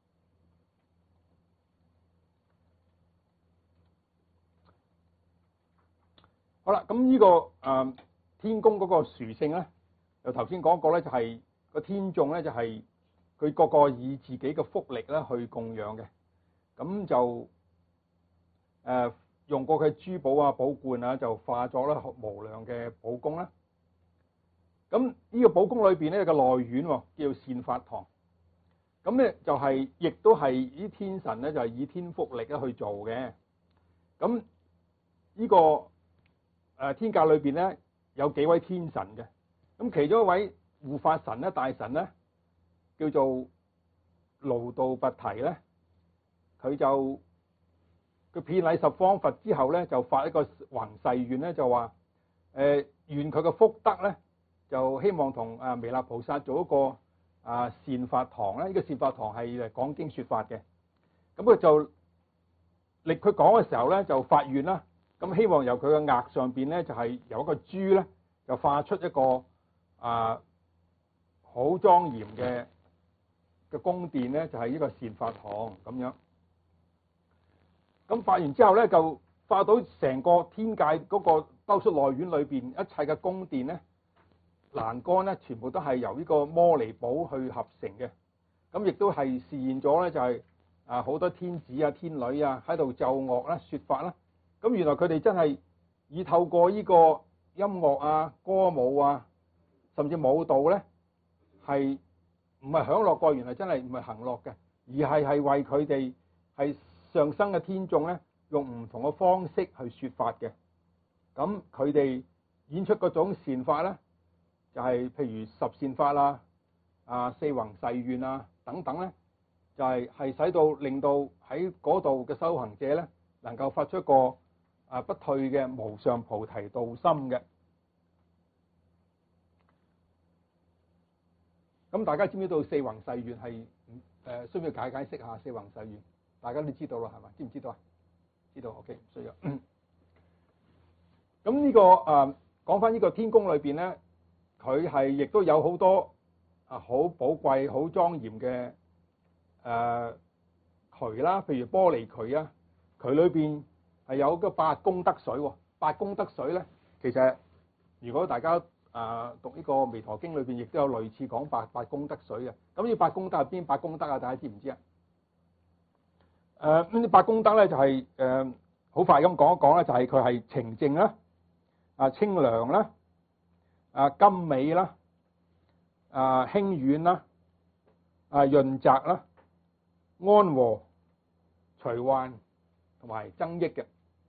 好啦，咁呢、這個誒、呃、天宮嗰個殊勝咧，就頭先講過咧，就係、是、個天眾咧，就係佢個個以自己嘅福力咧去供養嘅，咁就誒、呃、用過佢珠寶啊、寶冠啊，就化作咧無量嘅寶宮啦。咁呢個寶宮裏邊咧有個內院喎，叫善法堂。咁咧就係、是、亦都係啲天神咧就係以天福力咧去做嘅。咁呢、這個誒天界裏邊咧有幾位天神嘅，咁其中一位護法神咧、大神咧叫做盧道拔提咧，佢就佢遍禮十方佛之後咧，就發一個宏誓願咧，就話誒願佢嘅福德咧，就希望同啊彌勒菩薩做一個啊善法堂咧。呢、這個善法堂係誒講經說法嘅，咁佢就力佢講嘅時候咧，就發願啦。咁希望由佢嘅額上邊咧，就係由一個珠咧，就化出一個啊好莊嚴嘅嘅宮殿咧，就係呢個善法堂咁樣。咁化完之後咧，就化到成個天界嗰個兜率內院裏邊一切嘅宮殿咧、欄杆咧，全部都係由呢個摩尼寶去合成嘅。咁亦都係示現咗咧，就係啊好多天子啊、天女啊喺度奏樂啦、説法啦。咁原來佢哋真係以透過呢個音樂啊、歌舞啊，甚至舞蹈咧，係唔係享樂過？原來真係唔係行樂嘅，而係係為佢哋係上生嘅天眾咧，用唔同嘅方式去説法嘅。咁佢哋演出嗰種善法咧，就係、是、譬如十善法啦、啊四弘誓願啊等等咧，就係、是、係使到令到喺嗰度嘅修行者咧，能夠發出一個啊不退嘅無上菩提道心嘅。咁大家知唔知道四弘誓願係誒需唔需要解解釋下四弘誓願？大家都知道啦，係嘛？知唔知道啊？知道 ，OK，唔需要。 咁呢、這個誒講翻呢個天宮裏邊咧，佢係亦都有好多啊好寶貴、好莊嚴嘅誒渠啦，譬如玻璃渠啊，渠裏邊係有個八功德水喎。八功德水咧，其實如果大家啊讀呢個《彌陀經》裏邊，亦都有類似講八八功德水嘅。咁呢八功德係邊八功德啊？大家知唔知啊？誒咁啲八功德咧就係誒好快咁講一講咧，就係佢係澄淨啦、啊清涼啦、啊甘美啦、啊輕軟啦、啊潤澤啦、安和、除患同埋增益嘅。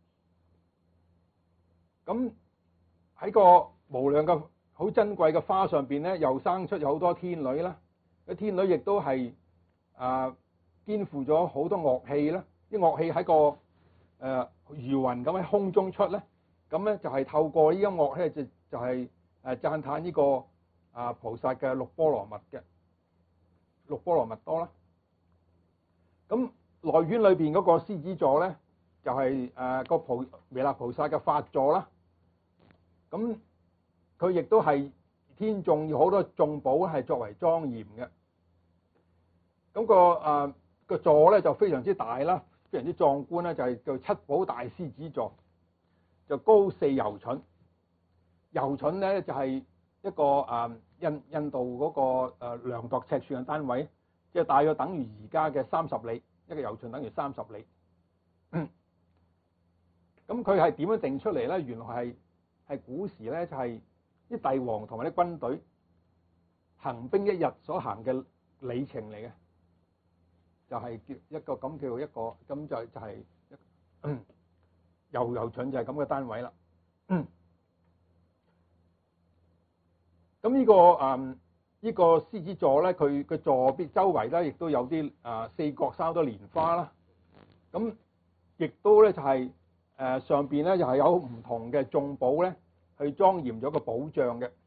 咁喺個無量嘅好珍貴嘅花上邊咧，又生出有好多天女啦。啲天女亦都係啊肩負咗好多樂器啦。啲樂器喺個誒、呃、如雲咁喺空中出咧，咁咧就係透過呢音樂咧就就係誒讚歎呢個啊菩薩嘅六波羅蜜嘅六波羅蜜多啦。咁內院裏邊嗰個獅子座咧，就係誒個菩彌勒菩薩嘅法座啦。咁佢亦都係天眾好多眾寶係作為莊嚴嘅。咁、那個誒、呃、個座咧就非常之大啦，非常之壯觀啦，就係、是、叫七寶大獅子座，就高四由旬。由旬咧就係、是、一個誒印印度嗰個誒量度尺寸嘅單位，即係大約等於而家嘅三十里，一個由旬等於三十里。咁佢係點樣定出嚟咧？原來係係古時咧就係、是、啲帝王同埋啲軍隊行兵一日所行嘅里程嚟嘅，就係、是、叫一個咁叫一個咁就就係由由旬就係咁嘅單位啦。咁呢、這個誒呢、嗯這個獅子座咧，佢嘅座邊周圍咧亦都有啲啊四角生好多蓮花啦。咁亦都咧就係、是。誒上邊咧又係有唔同嘅眾寶咧，去莊嚴咗個寶帳嘅。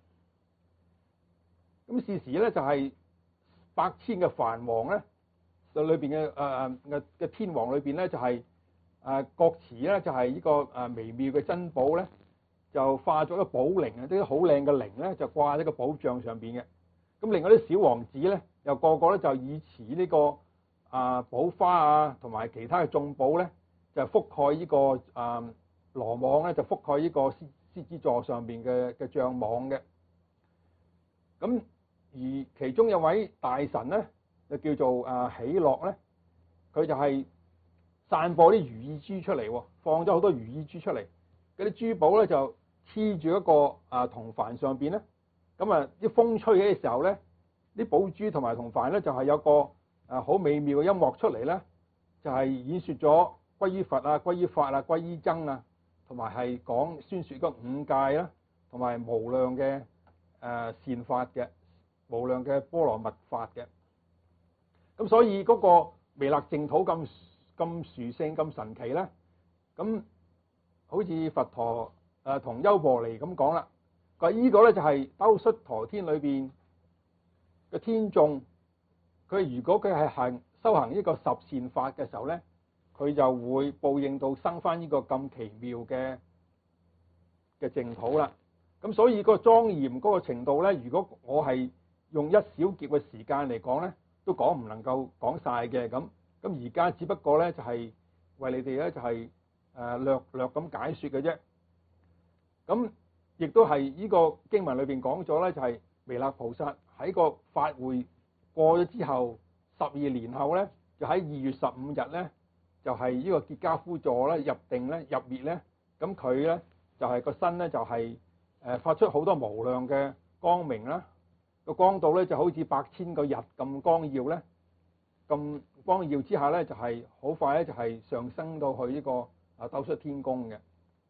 咁事時咧就係百千嘅梵王咧，就裏邊嘅誒誒嘅天王裏邊咧就係誒各持咧就係呢個誒微妙嘅珍寶咧，就化咗一個寶鈴啊，啲好靚嘅鈴咧就掛喺個寶帳上邊嘅。咁另外啲小王子咧，又個個咧就以持呢個啊寶花啊，同埋其他嘅眾寶咧。就覆蓋呢個誒羅網咧，就覆蓋呢個獅獅子座上邊嘅嘅帳網嘅。咁而其中有位大神咧，就叫做誒喜樂咧，佢就係散播啲如意珠出嚟，放咗好多如意珠出嚟。嗰啲珠寶咧就黐住一個誒銅幡上邊咧。咁啊，啲風吹起嘅時候咧，啲寶珠同埋銅幡咧就係有個誒好美妙嘅音樂出嚟咧，就係演説咗。歸於佛啊，歸於法啊，歸於僧啊，同埋係講宣説嗰五戒啦，同埋無量嘅誒、呃、善法嘅，無量嘅波羅蜜法嘅。咁所以嗰個彌勒淨土咁咁殊勝咁神奇咧，咁好似佛陀誒同優婆尼咁講啦，佢話依個咧就係兜率陀天裏邊嘅天眾，佢如果佢係行修行呢個十善法嘅時候咧。佢就會報應到生翻呢個咁奇妙嘅嘅淨土啦。咁所以個莊嚴嗰個程度咧，如果我係用一小節嘅時間嚟講咧，都講唔能夠講晒嘅。咁咁而家只不過咧就係為你哋咧就係誒略略咁解説嘅啫。咁亦都係呢個經文裏邊講咗咧，就係彌勒菩薩喺個法會過咗之後，十二年後咧，就喺二月十五日咧。就係呢個結跏趺坐咧入定咧入滅咧，咁佢咧就係、是、個身咧就係誒發出好多無量嘅光明啦，個光度咧就好似百千個日咁光耀咧，咁光耀之下咧就係、是、好快咧就係上升到去呢個啊兜率天宮嘅。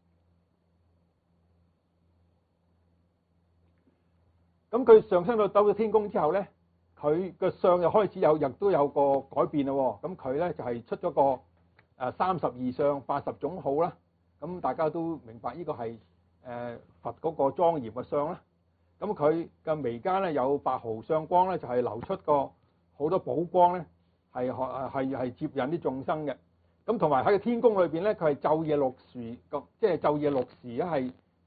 咁佢上升到兜率天宮之後咧，佢個相又開始有亦都有個改變啦。咁佢咧就係、是、出咗個。誒三十二相八十種好啦，咁大家都明白呢個係誒佛嗰個莊嚴嘅相啦。咁佢嘅眉間咧有白毫相光咧，就係流出個好多寶光咧，係係係接引啲眾生嘅。咁同埋喺個天宮裏邊咧，佢係晝夜六時咁，即係晝夜六時咧係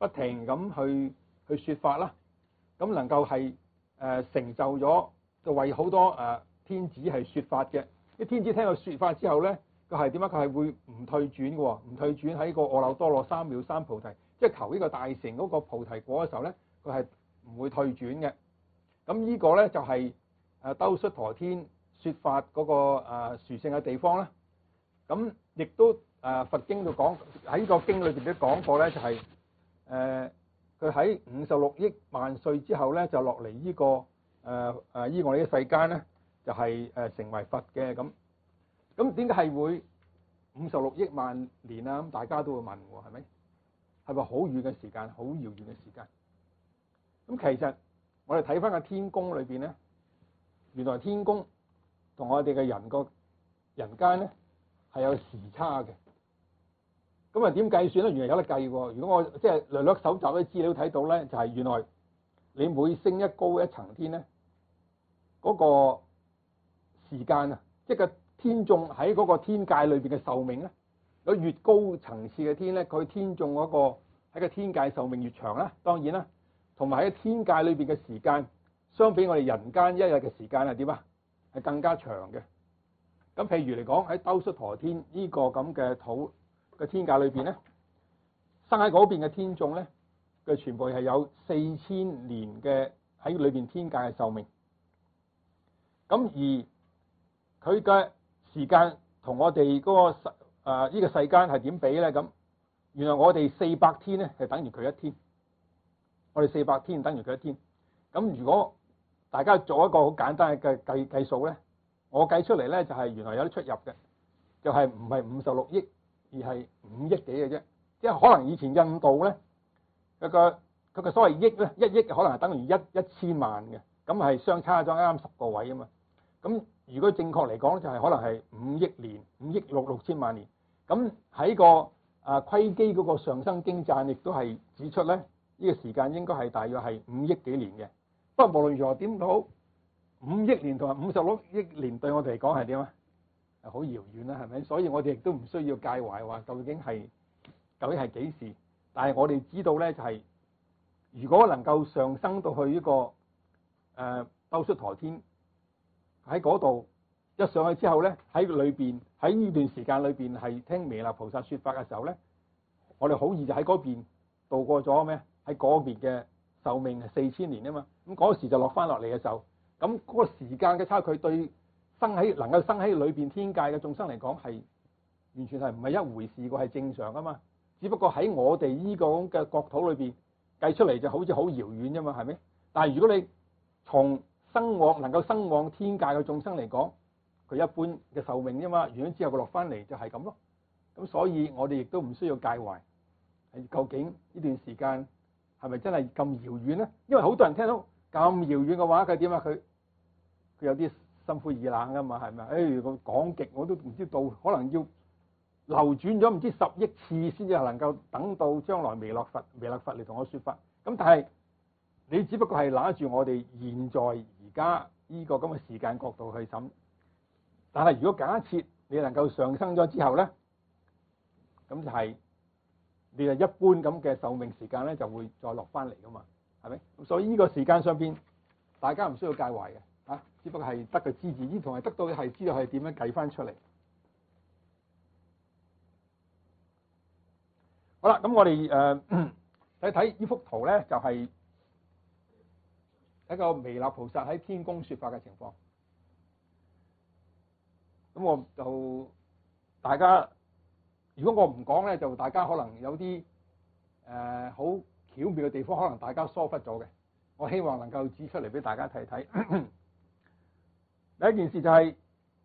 不停咁去去説法啦，咁能夠係誒、呃、成就咗，就為好多誒、呃、天子係説法嘅。啲天子聽到説法之後咧，佢係點啊？佢係會唔退轉嘅喎，唔退轉喺個阿耨多羅三藐三菩提，即係求呢個大成嗰個菩提果嘅時候咧，佢係唔會退轉嘅。咁呢個咧就係誒兜率陀天説法嗰個誒殊勝嘅地方啦。咁亦都誒佛經度講，喺呢個經裏邊都講過咧，就係誒佢喺五十六億萬歲之後咧，就落嚟呢個誒誒依我哋嘅世間咧，就係誒成為佛嘅咁。咁點解係會五十六億萬年啊？咁大家都會問喎，係咪？係咪好遠嘅時間？好遙遠嘅時間？咁其實我哋睇翻個天宮裏邊咧，原來天宮同我哋嘅人個人間咧係有時差嘅。咁啊點計算咧？原來有得計喎。如果我即係略略搜集啲資料睇到咧，就係原來你每升一高一層天咧，嗰個時間啊，即係個天眾喺嗰個天界裏邊嘅壽命咧，有越高層次嘅天咧，佢天眾嗰個喺個天界壽命越長啦。當然啦，同埋喺天界裏邊嘅時間，相比我哋人間一日嘅時間係點啊？係更加長嘅。咁譬如嚟講喺兜率陀天呢個咁嘅土嘅天界裏邊咧，生喺嗰邊嘅天眾咧，佢全部係有四千年嘅喺裏邊天界嘅壽命。咁而佢嘅時間同我哋嗰個世啊呢個世間係點比咧？咁原來我哋四百天咧係等於佢一天，我哋四百天等於佢一天。咁如果大家做一個好簡單嘅計計數咧，我計出嚟咧就係原來有啲出入嘅，就係唔係五十六億，而係五億幾嘅啫。即係可能以前印度咧，佢個佢個所謂億咧，一億可能係等於一一千萬嘅，咁係相差咗啱啱十個位啊嘛。咁如果正確嚟講，就係可能係五億年、五億六六千萬年。咁喺個啊窺基嗰個上生經贊亦都係指出咧，呢個時間應該係大約係五億幾年嘅。不過無論如何點都好，五億年同埋五十六億年對我哋嚟講係點啊？係好遙遠啦，係咪？所以我哋亦都唔需要介懷話究竟係究竟係幾時。但係我哋知道咧，就係如果能夠上升到去呢個誒兜率陀天。喺嗰度一上去之後咧，喺裏邊喺呢段時間裏邊係聽彌勒菩薩説法嘅時候咧，我哋好易就喺嗰邊度過咗咩？喺嗰邊嘅壽命係四千年啊嘛。咁嗰時就落翻落嚟嘅時候，咁嗰個時間嘅差距對生喺能夠生喺裏邊天界嘅眾生嚟講係完全係唔係一回事個，係正常啊嘛。只不過喺我哋呢個咁嘅國土裏邊計出嚟就好似好遙遠啫嘛，係咪？但係如果你從生往能夠生往天界嘅眾生嚟講，佢一般嘅壽命啫嘛，完咗之後佢落翻嚟就係咁咯。咁所以我哋亦都唔需要介懷，係究竟呢段時間係咪真係咁遙遠咧？因為好多人聽到咁遙遠嘅話，佢點啊？佢佢有啲心灰意冷噶嘛，係咪？誒，我講極我都唔知道，可能要流轉咗唔知十億次先至能夠等到將來彌勒佛彌勒佛嚟同我説法。咁但係你只不過係拿住我哋現在而家呢個咁嘅時間角度去審，但係如果假設你能夠上升咗之後咧，咁就係你係一般咁嘅壽命時間咧就會再落翻嚟噶嘛，係咪？咁所以呢個時間上邊大家唔需要介懷嘅嚇，只不過係得個知字，呢同係得到係知道係點樣計翻出嚟。好啦，咁我哋誒睇睇呢幅圖咧，就係一個彌勒菩薩喺天宮説法嘅情況。咁我就大家，如果我唔講咧，就大家可能有啲誒好巧妙嘅地方，可能大家疏忽咗嘅。我希望能夠指出嚟俾大家睇睇。第一件事就係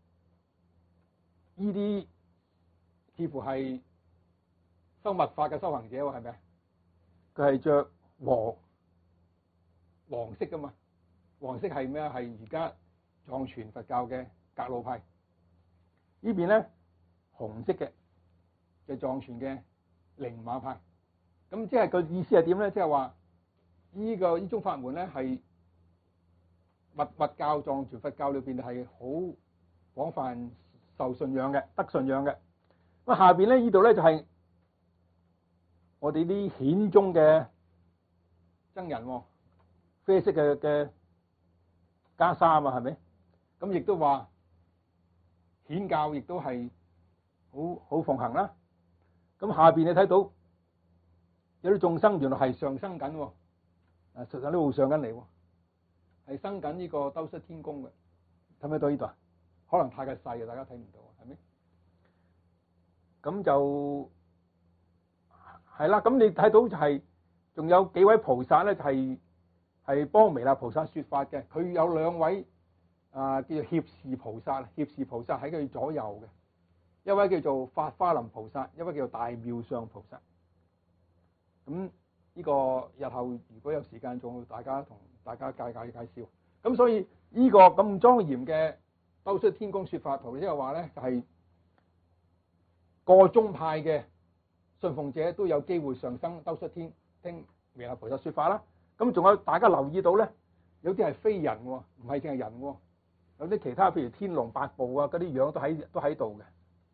呢啲似乎係修密法嘅修行者喎，係咪啊？佢係着黃黃色噶嘛？黃色係咩啊？係而家藏傳佛教嘅格魯派。呢邊咧紅色嘅就藏傳嘅寧瑪派。咁即係個意思係點咧？即係話呢個呢種法門咧係密密教藏傳佛教裏邊係好廣泛受信仰嘅，得信仰嘅。咁下邊咧呢度咧就係我哋啲顯宗嘅僧人喎，啡色嘅嘅袈裟啊嘛，係咪？咁亦都話顯教亦都係好好奉行啦。咁下邊你睇到有啲眾生原來係上升緊喎，啊實際呢路上緊嚟喎，係生緊呢個兜率天宮嘅。睇唔睇到呢度啊？可能太過細啊，大家睇唔到，係咪？咁就係啦。咁你睇到就係、是、仲有幾位菩薩咧，就係、是、係幫彌勒菩薩說法嘅。佢有兩位啊、呃，叫做脅侍菩薩，脅侍菩薩喺佢左右嘅，一位叫做法華林菩薩，一位叫做大妙相菩薩。咁呢個日後如果有時間，仲大家同大家介介介紹。咁所以呢個咁莊嚴嘅兜率天宮說法圖，即係話咧，就係各宗派嘅信奉者都有機會上生兜率天聽彌勒菩薩說法啦。咁仲有大家留意到咧，有啲係非人喎，唔係淨係人喎，有啲其他譬如天龍八部啊嗰啲樣都喺都喺度嘅。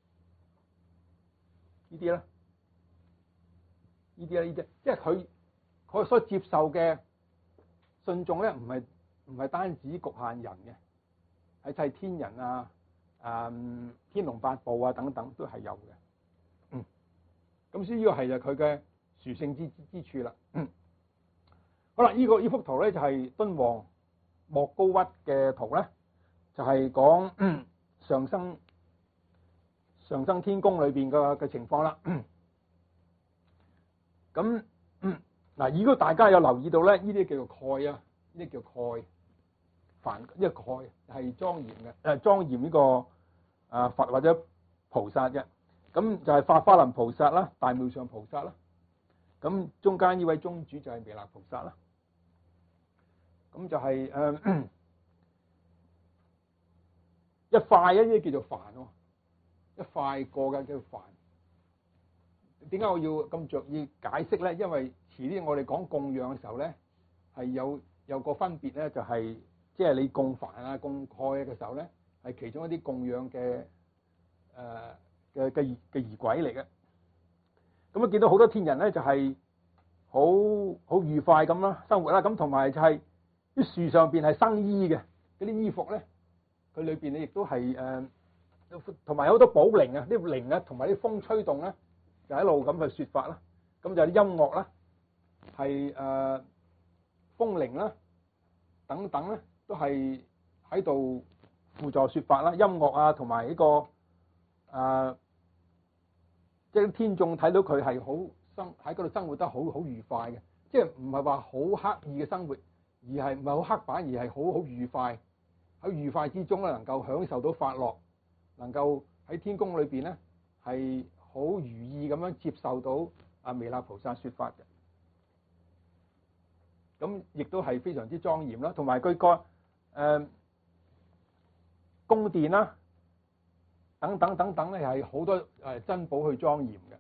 呢啲咧，呢啲咧，呢啲，即係佢佢所接受嘅信眾咧，唔係唔係單止局限人嘅，係即係天人啊、啊天龍八部啊等等都係有嘅。嗯，咁所以呢個係就佢嘅殊勝之之處啦。嗯，好啦，呢個呢幅圖咧就係敦煌莫高窟嘅圖咧，就係講上生上生天宮裏邊嘅嘅情況啦。咁嗱，如果大家有留意到咧，呢啲叫做蓋啊，呢啲叫蓋梵，呢個蓋係莊嚴嘅，誒莊嚴呢個啊佛或者菩薩嘅。咁就係法華林菩薩啦，大妙相菩薩啦。咁中間呢位宗主就係彌勒菩薩啦。咁就係、是、誒、呃、一塊一啲叫做梵喎，一塊過嘅叫做梵。點解我要咁着意解釋咧？因為遲啲我哋講供養嘅時候咧，係有有個分別咧，就係即係你供梵啊、供蓋嘅時候咧，係其中一啲供養嘅誒嘅嘅嘅儀軌嚟嘅。咁啊，見到好多天人咧，就係好好愉快咁啦，生活啦。咁同埋就係啲樹上邊係生衣嘅嗰啲衣服咧，佢裏邊咧亦都係誒，同埋有好多寶鈴啊，啲鈴啊，同埋啲風吹動咧。就一路咁去說法啦，咁就啲音樂啦，係誒、呃、風鈴啦等等咧，都係喺度輔助說法啦。音樂啊，同埋呢個誒，即、呃、係、就是、天眾睇到佢係好生喺嗰度生活得好好愉快嘅，即係唔係話好刻意嘅生活，而係唔係好刻板，而係好好愉快。喺愉快之中咧，能夠享受到法樂，能夠喺天宮裏邊咧係好如意咁樣接受到阿彌勒菩薩說法嘅，咁亦都係非常之莊嚴啦。同埋佢個誒宮殿啦，等等等等咧，係好多誒珍寶去莊嚴嘅。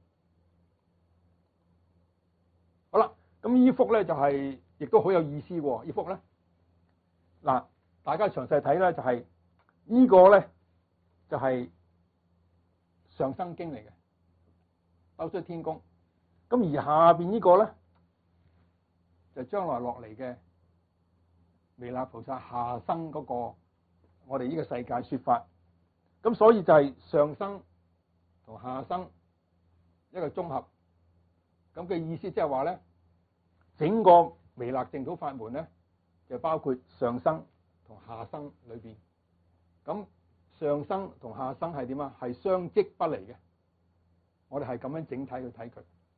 好啦，咁呢幅咧就係亦都好有意思喎。呢幅咧嗱，大家詳細睇咧就係呢個咧就係上生經嚟嘅，兜率天宮。咁而下邊呢個咧就將來落嚟嘅彌勒菩薩下生嗰個我哋呢個世界說法。咁所以就係上生同下生一個綜合。咁嘅意思即係話咧，整個彌勒淨土法門咧就包括上生同下生裏邊。咁上生同下生係點啊？係相即不離嘅。我哋係咁樣整體去睇佢。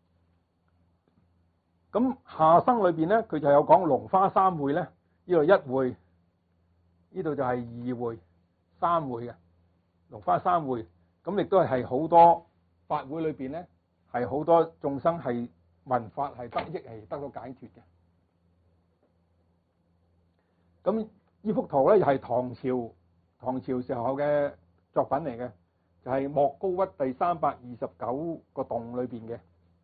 咁下生裏邊咧，佢就有講龍華三會咧，呢度一會，呢度就係二會、三會嘅龍華三會。咁亦都係係好多法會裏邊咧，係好多眾生係聞法係得益，係得到解脫嘅。咁呢幅圖咧又係唐朝唐朝時候嘅作品嚟嘅，就係莫高窟第三百二十九個洞裏邊嘅，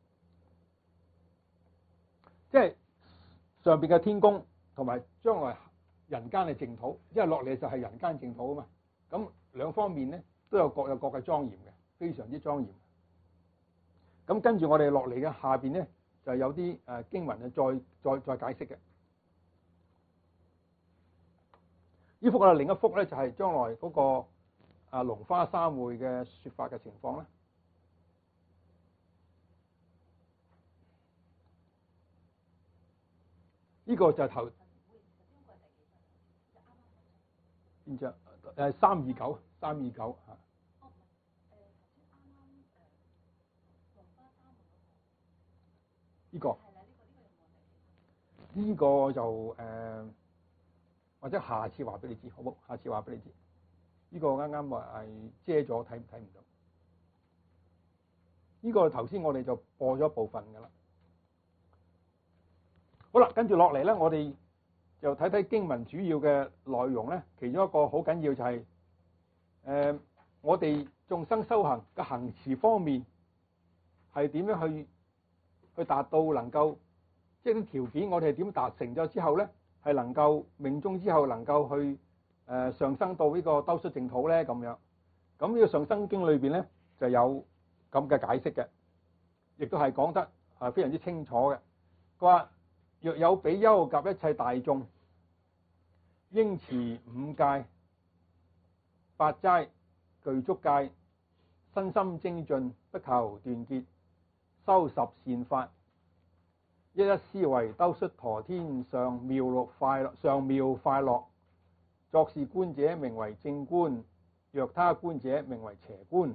即係上邊嘅天宮同埋將來人間嘅淨土，因為落嚟就係人間淨土啊嘛。咁兩方面咧都有各有各嘅莊嚴嘅，非常之莊嚴。 咁跟住我哋落嚟嘅下邊咧，就有啲誒經文啊，再再再解釋嘅。呢幅啊，另一幅咧就係將來嗰個啊龍華三會嘅説法嘅情況啦。呢個就係頭邊張？誒三二九，三二九嚇。呢個呢個就誒、呃，或者下次話俾你知，好冇？下次話俾你知。呢個啱啱話係遮咗，睇睇唔到。呢個頭先我哋就播咗部分㗎啦。好啦，跟住落嚟咧，我哋就睇睇經文主要嘅內容咧。其中一個好緊要就係、是、誒、呃，我哋眾生修行嘅行持方面係點樣去去達到能夠，即係啲條件，我哋係點達成咗之後咧，係能夠命中之後能夠去誒、呃、上升到呢個兜率淨土咧咁樣。咁呢個上生經裏邊咧就有咁嘅解釋嘅，亦都係講得係非常之清楚嘅。佢話：若有比丘及一切大眾，應持五戒、八齋、具足戒，身心精進，不求斷結，修十善法，一一思惟兜率陀天上妙樂快樂，上妙快樂。作是觀者名為正觀，若他觀者名為邪觀。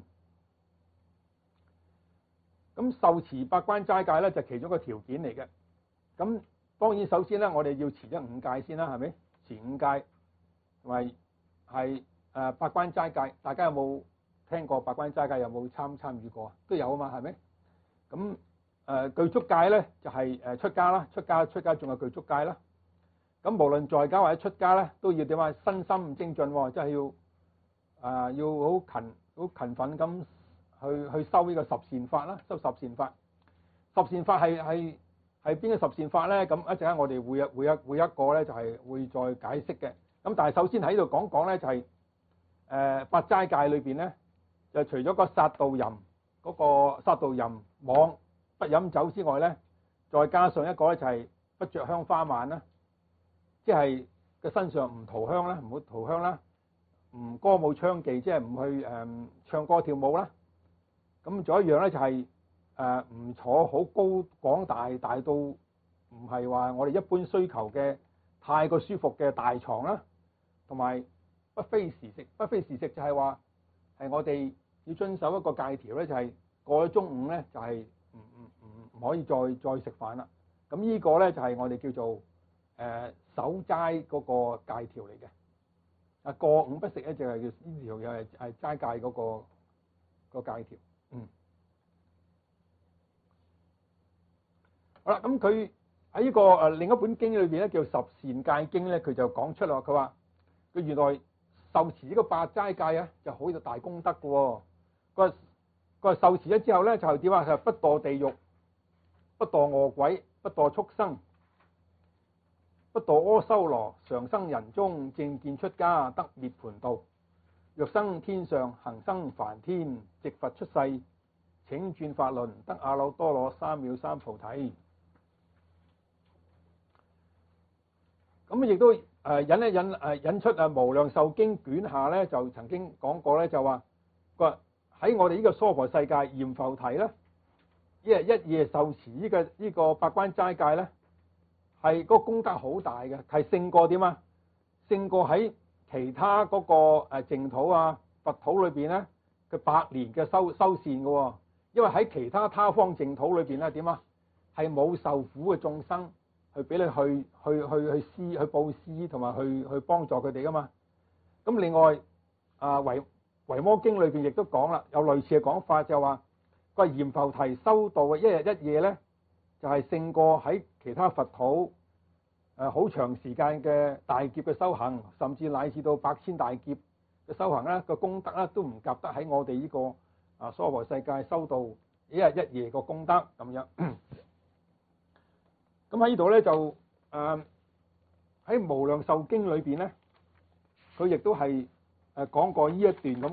咁受持八關齋戒咧，就其中一個條件嚟嘅。咁當然首先咧，我哋要持咗五戒先啦，係咪？持五戒同埋係誒八關齋戒，大家有冇聽過八關齋戒？有冇參參與過？都有啊嘛，係咪？咁誒、呃、具足戒咧就係、是、誒出家啦，出家出家仲有具足戒啦。咁無論在家或者出家咧，都要點啊？身心精進，即係要誒、呃、要好勤好勤奮咁去去修呢個十善法啦，修十善法。十善法係係係邊個十善法咧？咁一陣間我哋會有會一會一個咧就係會再解釋嘅。咁但係首先喺度講講咧就係誒八齋戒裏邊咧，就除咗個殺盜淫嗰個殺盜淫妄不飲酒之外咧，再加上一個咧就係不着香花鬘啦。即係個身上唔塗香啦，唔好塗香啦，唔歌舞倡伎，即係唔去誒、呃、唱歌跳舞啦。咁仲有一樣咧就係誒唔坐好高廣大大到唔係話我哋一般需求嘅太過舒服嘅大床啦，同埋不非時食。不非時食就係話係我哋要遵守一個戒條咧，就係過咗中午咧就係唔唔唔唔可以再再食飯啦。咁呢個咧就係我哋叫做誒守齋嗰個戒條嚟嘅。啊過午不食咧就係叫呢條又係係齋戒嗰個個戒條。嗯。好啦，咁佢喺呢個誒另一本經裏邊咧叫十善戒經咧，佢就講出啦。佢話佢原來受持呢個八齋戒啊，就好有大功德嘅喎。佢話佢話受持咗之後咧就點啊？佢話不墮地獄，不墮餓鬼，不墮畜生，不墮阿修羅，常生人中，正見出家，得涅槃道。若生天上，恒生梵天，值佛出世，請轉法輪，得阿耨多羅三藐三菩提。咁亦都誒引一引誒引出誒無量壽經卷下咧，就曾經講過咧，就話佢話喺我哋呢個娑婆世界閻浮提咧，一日一夜受持呢個呢個八關齋戒咧，係嗰個功德好大嘅，係勝過點啊？勝過喺其他嗰個誒淨土啊佛土裏邊咧佢百年嘅修修善嘅喎，因為喺其他他方淨土裏邊咧點啊？係冇受苦嘅眾生。去俾你去去去去施去布施同埋去去幫助佢哋噶嘛。咁另外啊維維摩經裏邊亦都講啦，有類似嘅講法，就話個閻浮提修道嘅一日一夜咧，就係、是、勝過喺其他佛土誒好長時間嘅大劫嘅修行，甚至乃至到百千大劫嘅修行咧，個功德咧都唔及得喺我哋呢個啊娑婆世界修道一日一夜個功德咁樣。咁喺呢度咧就誒喺、呃、無量壽經裏邊咧，佢亦都係誒講過呢一段咁